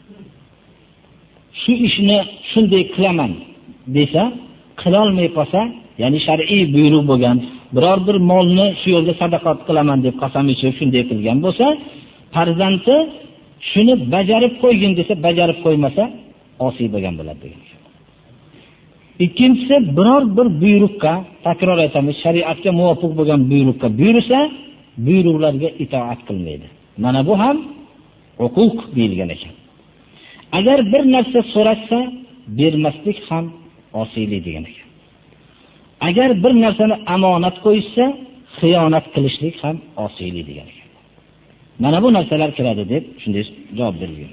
shu ishni shunday qilaman desa, qila olmay qolsa, ya'ni shar'iy buyruq bo'lgan biror bir molni shu yo'lda sadaqat qilaman deb qasam ichib shunday qilgan bo'lsa, farzandi shuni bajarib qo'ygin desa, bajarib qo'ymasa, osiy bo'lgan bo'ladi degan. Ikkinchisi, biror bir buyruqqa, takror aytamiz, shariatga muvofiq bo'lgan buyruqqa buyursa, buyruqlarga itoat qilmaydi. Mana bu ham huquq deyilgan ekan. Agar bir narsa so'rasa, bermaslik ham osiylik degan ekan. Agar bir narsani amonat qo'ysa, xiyonat qilishlik ham osiylik degan ekan. Mana bu narsalar kiradi deb shunday javob berilgan.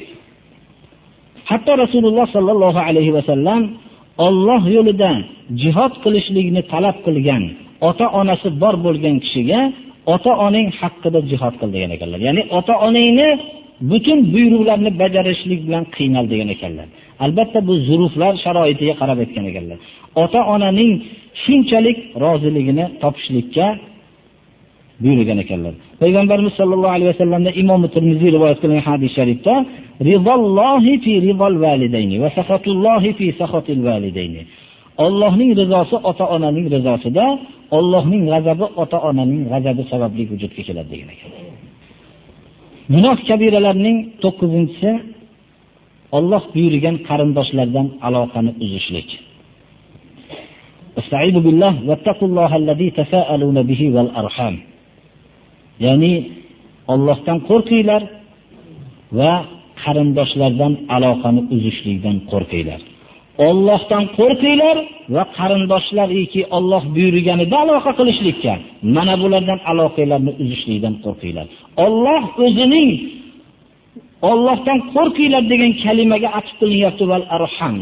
Hatto Rasululloh sallallohu alayhi vasallam Alloh yo'lida jihad qilishlikni talab qilgan ota-onasi bor bo'lgan kishiga ota-onang haqqida jihad qil degan ekanlar. Ya'ni ota-onangni butun buyruqlarni bajarishlik bilan qiynal degan ekanlar. Albatta bu zuruflar sharoitiga qarab aytgan ekanlar. Ota-onaning shunchalik roziligini topishlikka buyurgan ekanlar. Payg'ambarimiz sollallohu alayhi vasallamda Imom Tirmiziy rivoyat qilgan hadis sharifda rizallohi fi rizal validayni va saxatullohi fi saxatil validayni. Allohning rizosi ota-onaning rizosida, Allohning g'azabi ota-onaning g'azabi sababli vujudga keladi degan ekan. Gunoh kabiralarning 9-inchisi Alloh buyurgan qarindoshlardan aloqani uzishlik. Estaizu billah vattaqulloha allazi tasaaluna bihi val arham. Ya'ni Allohdan qo'rqinglar va qarindoshlardan aloqani uzishlikdan qo'rqinglar. Allohdan qo'rqinglar va qarindoshlariki Alloh buyurganida aloqa qilishlikka, mana bulardan aloqalarni uzishlikdan qo'rqinglar. Alloh o'zining Allohdan qo'rqinglar degan kalimaga atf qilinyapti val arham.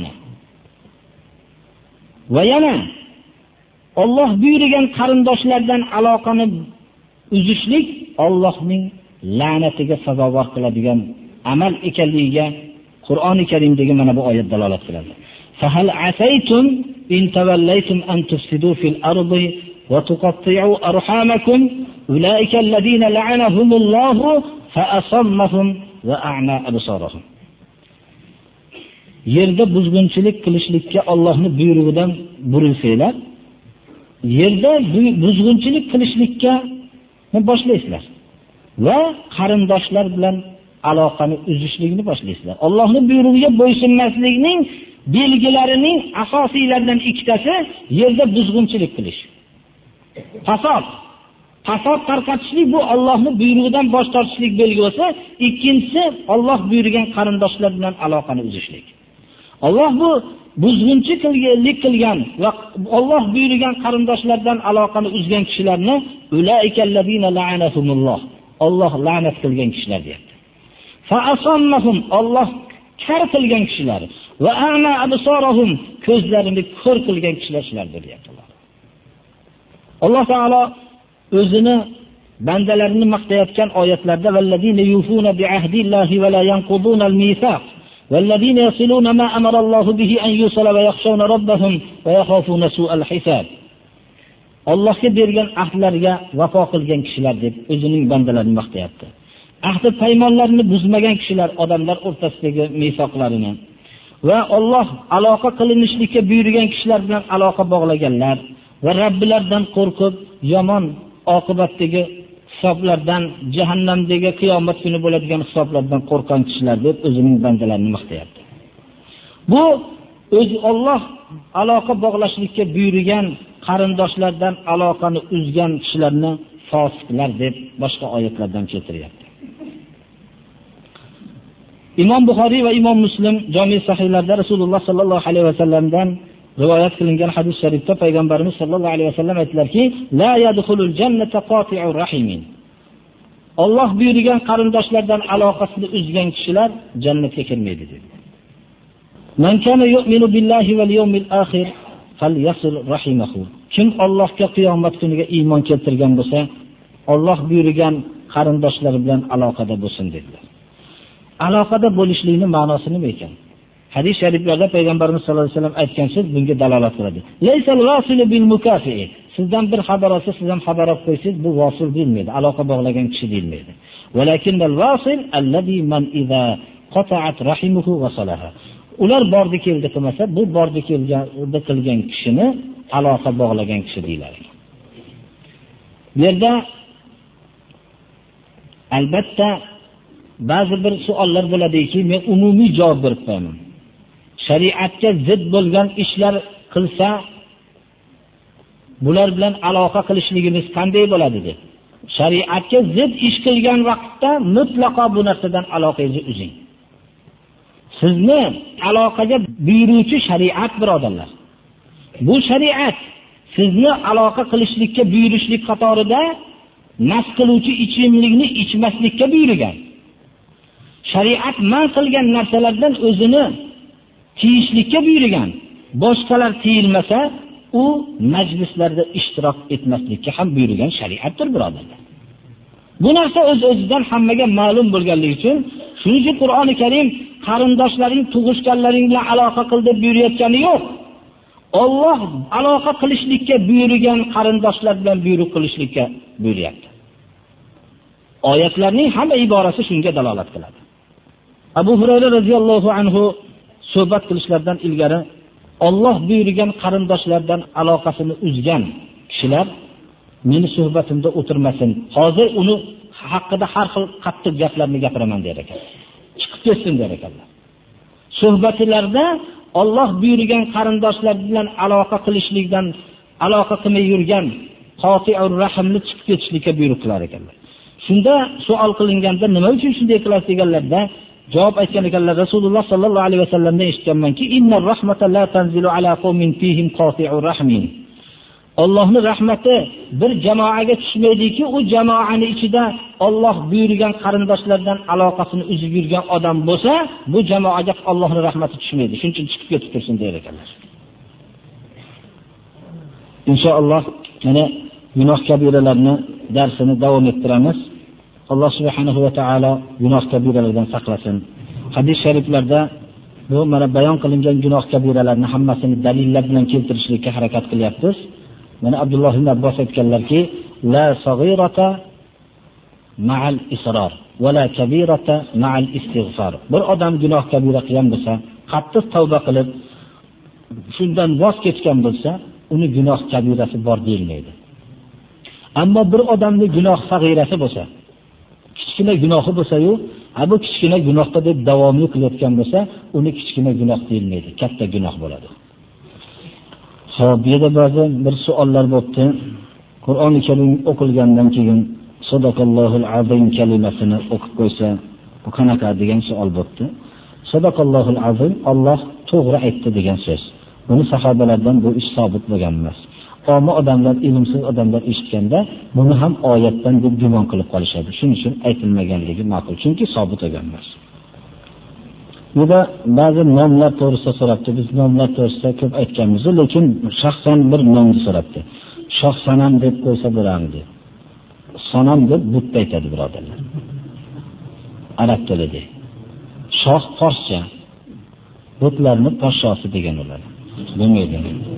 Va yana Alloh buyurgan qarindoshlardan aloqani uzishlik Allohning la'natiga sazovor qiladigan amal ekanligiga Qur'oni Karimdagi mana bu oyat dalolat qiladi. Fahal asaytum in tawallaytum an tufsidu fil ardi va tuqatti'u arhamakum ulaika alladhina la'anahumullohu fa asammahum va a'ma absarahum. Yerda buzg'unchilik qilishlikka Allohning buyrug'idan burilsanglar, yerda buzg'unchilik qilishlikka boshlaysizlar va qarindoshlar bilan aloqani uzishlikni boshlaysizlar. Allohning buyrug'iga bo'ysunmaslikning belgilarining asosiylaridan ikkitasi yerda buzg'unchilik qilish. Fasod tarqatishlik bu Allohning buyrug'idan bosh tortishlik belgi bo'lsa, ikkinchisi Alloh buyurgan qarindoshlar bilan aloqani uzishlik. Alloh bu buzg'unchilik qilgan va Alloh buyurgan qarindoshlardan aloqani uzgan kishilarni ulaikallazina la'anahumulloh, Alloh la'nat qilgan kishilar deyapti. Fa asammahum, Alloh kar qilgan kishilar va a'ma absarahum, ko'zlarini ko'r qilgan kishilar shulardir deyapti. Alloh taolo o'zini bandalarini maqtayotgan oyatlarda vallazina yufuna bi'ahdillahi va la yanquduna al-mithaq والذين يصلون ما أمر الله به أن يوصل ويخشون ربهم ويخافون سوء الحساب. Allohga bergan ahdlarga vafo qilgan kishilar deb o'zining bandalarini maqtayapti. Ahd paymonlarini buzmagan kishilar, odamlar o'rtasidagi misoqlarini va Alloh aloqa qilinishlikka buyurgan kishilar bilan aloqa bog'laganlar va Robbilaridan qo'rqib yomon oqibatdagi hisoblardan, jahannamdagi qiyomat kuni bo'ladigan hisoblardan qo'rqgan kishilar deb o'zining bandalarini maqtayapti. Bu o'zi Alloh aloqa bog'lashlikka buyurgan qarindoshlardan aloqani uzgan kishilarni fosiqlar deb boshqa oyatlardan keltiryapti. Imom Buxoriy va Imom Muslim jami sahihlarida Rasululloh sallallohu alayhi vasallamdan rivoyat qilingan hadis sharifda payg'ambarimiz sallallohu alayhi vasallam aytdilarki, la yadkhulul jannata qati'ur rahimin. Alloh buyurgan qarindoshlardan aloqasini uzgan kishilar jannatga kirmaydi dedi. Man kana yu'minu billahi val yawmil akhir falyasil rahimahu. Kim Allohga qiyomat kuniga iymon keltirgan bo'lsa, Alloh buyurgan qarindoshlari bilan aloqada bo'lsin dedilar. Aloqada bo'lishlikning ma'nosi nima ekan? Hadis shariflarda payg'ambarimiz sollallohu alayhi vasallam aytgan so'z bunga dalolat qiladi. Laysal wasilu bil mukafi'i. Sizdan bir xabar olsa, siz ham xabar olib qo'ysiz, bu vosil bo'lmaydi, aloqa bog'lagan kishi bo'lmaydi. Walakinnal wasil alladhi man idza qata'at rahimuhu wa salaha. Ular bordi keldi qilmasa, bu bordi kelganda qilgan kishini aloqa bog'lagan kishi deyiladi. Bu yerda albatta ba'zi bir savollar bo'ladiki, men umumiy javob berib qo'yaman. Shariatga zid bo'lgan ishlar qilsa, bular bilan aloqa qilishligimiz qanday bo'ladi deb. Shariatga zid ish qilgan vaqtda mutlaqo bu narsadan aloqangizni uzing. Sizni aloqaga buyuruvchi shariat, birodarlar. Bu shariat sizni aloqa qilishlikka buyurishlik qatorida nas qiluvchi ichimlikni ichmaslikka buyurgan. Shariat man qilgan narsalardan o'zini tiyishlikka buyurgan. Boshqalar tiyilmasa, u majlislarda ishtirok etmaslikka ham buyurgan shariatdir, birodarlar. Bu narsa o'z-o'zidan hammaga ma'lum bo'lganligi uchun, shuning uchun Qur'oni Karim qarindoshlaring, tug'ishganlaring bilan aloqa qil deb buyurayotgani yo'q. Alloh aloqa qilishlikka buyurgan qarindoshlar bilan buyruq qilishlikka buyuryapti. Oyatlarning hamma iborasi shunga dalolat qiladi. Abu Hurayra radhiyallohu anhu suhbat qilishlardan ilgari Alloh buyurgan qarindoshlardan aloqasini uzgan kishilar meni suhbatimda o'tirmasin. Hozir uni haqida har xil qattiq gaplarni gapiraman der ekan. Chiqib ketsin der ekanlar. Suhbatlarda Alloh buyurgan qarindoshlar bilan aloqa qilishlikdan aloqa qilmay yurgan qoti'ur rahimni chiqib ketishlikka buyruq qilar ekanlar. Shunda savol qilinganda nima uchun shunday qilasiz deganlarda javob aytgan ekanlar, Rasululloh sallallohu alayhi vasallamdan eshitganmanki, innar rahmata la tanzilu ala qawmin fihim qati'ur rahmin. Allohning rahmati bir jamoaga tushmaydiki, u jamoani ichida Alloh buyurgan qarindoshlardan aloqasini uzib yurgan odam bo'lsa, bu jamoaga Allohning rahmati tushmaydi. Shuning uchun chiqib ketib tursin der ekanlar. Inshaalloh yana gunoh kabiralarni darsini davom ettiramiz. Alloh subhanahu va taolo gunoh kabiralardan saqlasin. Hadis shariflarda bu mana bayon qilingan gunoh kabiralarni hammasini dalillar bilan keltirishlikka harakat qilyapmiz. Mana Abdulloh ibn Abbos aytganlarki, la saghirata ma'al israr va la kabirata ma'al istig'far. Bir odam gunoh kabira qilgan bo'lsa, qattiq tavba qilib, shundan voz kechgan bo'lsa, uni gunoh kabirasi bor deyilmaydi. Ammo bir odamning gunoh sag'irasi bo'lsa, kichkina gunohi bo'lsa-yu, bu kichkina gunohda deb davomli qilayotgan bo'lsa, uni kichkina gunoh deyilmaydi, katta gunoh bo'ladi. Xo'p, bu yerda ba'zi bir savollar bo'ldi. Qur'oni Karim o'qilgandan keyin sadaqallohul azim kalimasini o'qib qo'ysa, bu qanaqa degan savol bo'ldi. Sadaqallohul azim, Alloh to'g'ri aytdi degan so'z. Buni sahobalardan bu ish sabit bo'lgan emas. Omma odamlar, ilmsiz odamlar eshitganda buni ham oyatdan deb gumon qilib qolishadi. Shuning uchun aytilmaganligi ma'qul, chunki sabit bo'lgan emas. Bunda ba'zi nomlar to'g'risida so'rabdi. Biz nomlar to'g'risida ko'p aytganmiz, lekin shaxsan bir nomni so'rabdi. Shoh sanam deb qo'ysa bo'lardi. Sanam deb butda aytadi birodarlar. Arab tilida. Shoh forscha. Butlarning podshosi degan ular. Bo'lmaydi.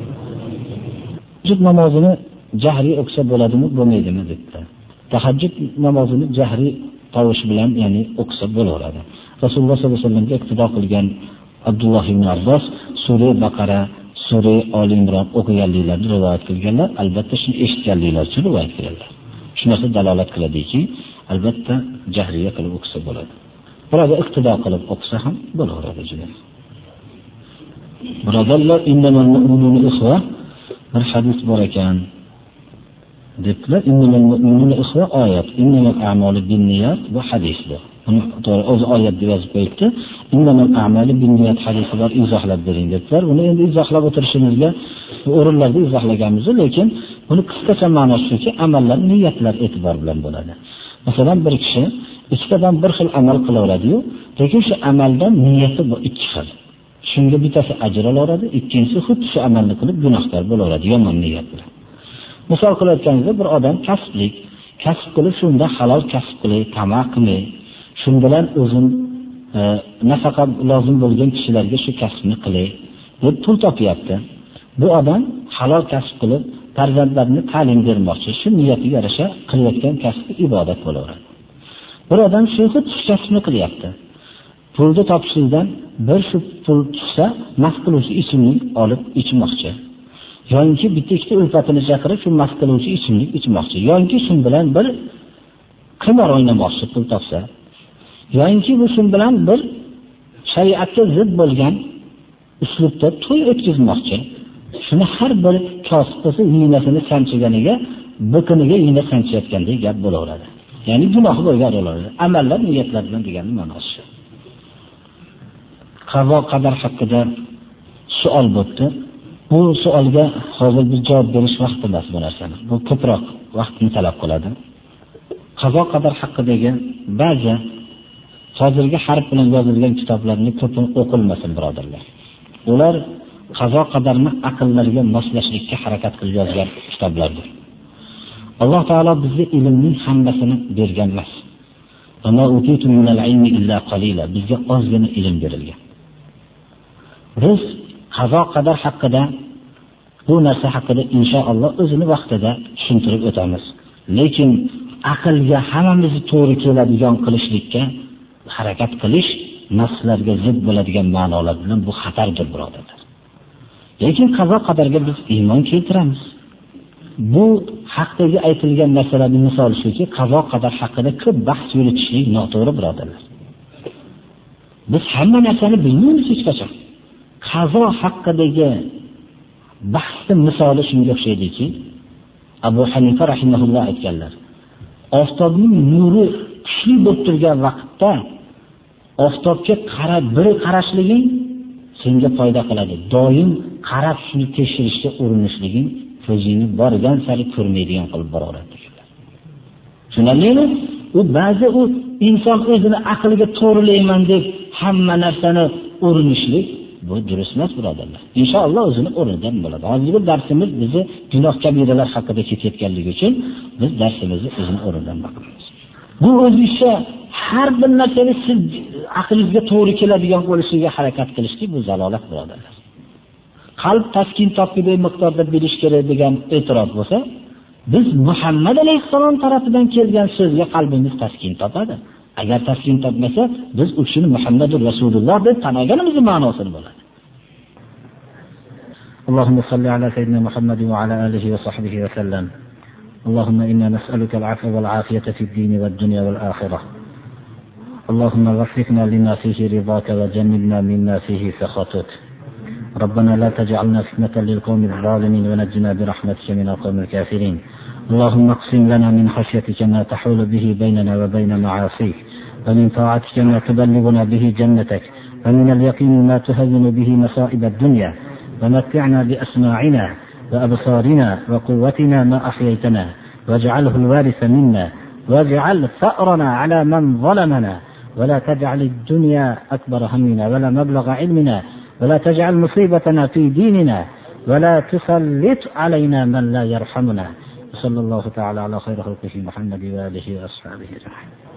Tahajjud namozini jahriy o'qisa bo'ladimi, bo'lmaydimi dedilar. Tahajjud namozini jahriy tovush bilan, ya'ni o'qisa bo'laveradi. Rasululloh sollallohu alayhi vasallamga iqtido qilgan Abdulloh ibn Abbos sura Baqara, sura Oli Imron o'qiganliklarini rivoyat qilganlar, albatta shuni eshitganliklar uchun rivoyat qilganlar. Shu narsa dalolat qiladiki, albatta jahriy qilib o'qisa bo'ladi. Biroda iqtido qilib o'qisa ham bo'laveradi juda. Birodarlar, innamal mu'minuna ikhwa, bir hadis bor ekan. Deblar, innamal mu'minuna ikhwa oyat, innamal a'malu binniyat va hadis bor. Buni to'g'ri o'zi oyat deb yozib qo'yibdi. Innamal a'malu binniyat hadisi bor, izohlab bering deblar. Buni endi izohlab o'tirishimizga o'rinlarda izohlaganmiz, lekin buni qisqacha ma'nosi shuki, amallar niyatlar e'tibor bilan bo'ladi. Masalan, bir kishi ikkitadan bir xil amal qilaveradi-yu, lekin shu amaldan niyati bu ikki xil. Shunga bittasi ajr olaveradi, ikkinchisi xuddi shu amalni qilib gunohkor bo'laveradi yomon niyat bilan. Misol qilayotganingizda bir odam kasb qilib, shunda halol kasb qilay, tamak qilay, shun bilan o'zim nafaqa lozim bo'lgan kishilarga shu kasbni qilay deb pul topyapti. Bu odam halol kasb qilib, farzandlarini ta'lim bermoqchi, shu niyatiga yarasha qilayotgan kasbi ibodat bo'laveradi. Bir odam shu kasbni qilyapti. Pulni topishdan bir shu pul chiqsa, mast qiluvchi ichimlik olib ichmoqchi. Yo'inki bitta ikkita ulfatini chaqirib, shu mast qiluvchi ichimlik ichmoqchi. Yo'inki shun bilan bir qimor o'ynamoqchi pul topsa. Yo'inki bu shun bilan bir shariatga zid bo'lgan uslubda to'y o'tkazmoqchi. Shuni har bir kasb qilsa, yinasini sanchiganiga, biqiniga yina sanchayotgandek gap bo'laveradi. Ya'ni gunoh bo'lgan bo'ladi. Amallar niyatlar bilan deganning ma'nosi. Qazo qadar haqida savol bo'ldi. Bu savolga hozir biz javob berish vaqti emas bu narsani. Bu ko'proq vaqtni talab qiladi. Qazo qadar haqidagi ba'zi hozirgi harf bilan yozilgan kitoblarni ko'pini o'qilmasin birodarlar. Ular qazo qadarni aqllariga moslashlikka harakat qilib yozgan kitoblardir. Alloh taolo bizga ilmning hammasini bergan emas. Amma utitu minal ilmi illa qalila. Bizga ozgina ilm berilgan. Biz qazo qadar haqida, bu narsa haqida inshaalloh o'zini vaqtida tushuntirib o'tamiz. Lekin aqlga hammamizni to'g'ri keladigan qilishlikka harakat qilish naslarga zid bo'ladigan ma'nolar bilan bu xatardir birodarlar. Lekin qazo qadarga biz iymon keltiramiz. Bu haqdagi aytilgan narsalarning misoli shuki, qazo qadar haqida ko'p bahs yuritishlik noto'g'ri birodarlar. Biz hamma narsani bilmaymiz hech qachon. Qazo haqidagi bahsning misoli shunga o'xshaydiki, Abu Hanifa rahimahulloh aytganlar. Oftobning nuri kuchli bo'lib turgan vaqtda oftobga qarab bir qarashliging senga foyda qiladi. Doim qarab shuni tekshirishga urinishliging ko'zingni borgan sari ko'rmaydigan qilib boraveradi dedilar. Tushunarlimi? U ba'zi inson o'zini aqliga to'g'rilayman deb hamma narsani urinishlik bu durust emas birodarlar. Inshaalloh o'zini o'rnidan bo'ladi. Hozirgi darsimiz bizni gunoh kabiralar haqida ketayotganligi uchun biz darsimizni o'zini o'rnidan baqamiz. Bu o'zingizcha har bir narsani siz aqlingizga to'g'ri keladigan bo'lishiga harakat qilishlik bu zalolat birodarlar. Qalb taskin topadigan miqdorda bilish kerak degan e'tirof bo'lsa, biz Muhammad alayhissalom tarafidan kelgan so'zga qalbimiz taskin topadi. Agar taskin topmasa, biz u kishini Muhammadur Rasululloh deb tanaganimizning ma'nosini bo'ladi. Allohumma salli ala sayyidina Muhammad va ala alihi va sahbihi va sallam. Allohumma inna nas'aluka al-'afwa wal 'afiyata fid din wad dunya wal akhirah. Allahumma waffiqna lima fihi ridaka wa jannibna mimma fihi sakhatuk. ربنا لا تجعلنا فتنة للقوم الظالمين ونجنا برحمتك من القوم الكافرين. اللهم اقسم لنا من خشيتك ما تحول به بيننا وبين معاصيك، ومن طاعتك ما تبلغنا به جنتك، ومن اليقين ما تهون به مصائب الدنيا، ومتعنا بأسماعنا وأبصارنا وقوتنا ما أحييتنا، واجعله الوارث منا، واجعل ثأرنا على من ظلمنا، ولا تجعل الدنيا أكبر همنا ولا مبلغ علمنا، ولا تجعل مصيبتنا في ديننا، ولا تسلط علينا من لا يرحمنا. صلى الله تعالى على خير خلقه محمد وآله وأصحابه أجمعين.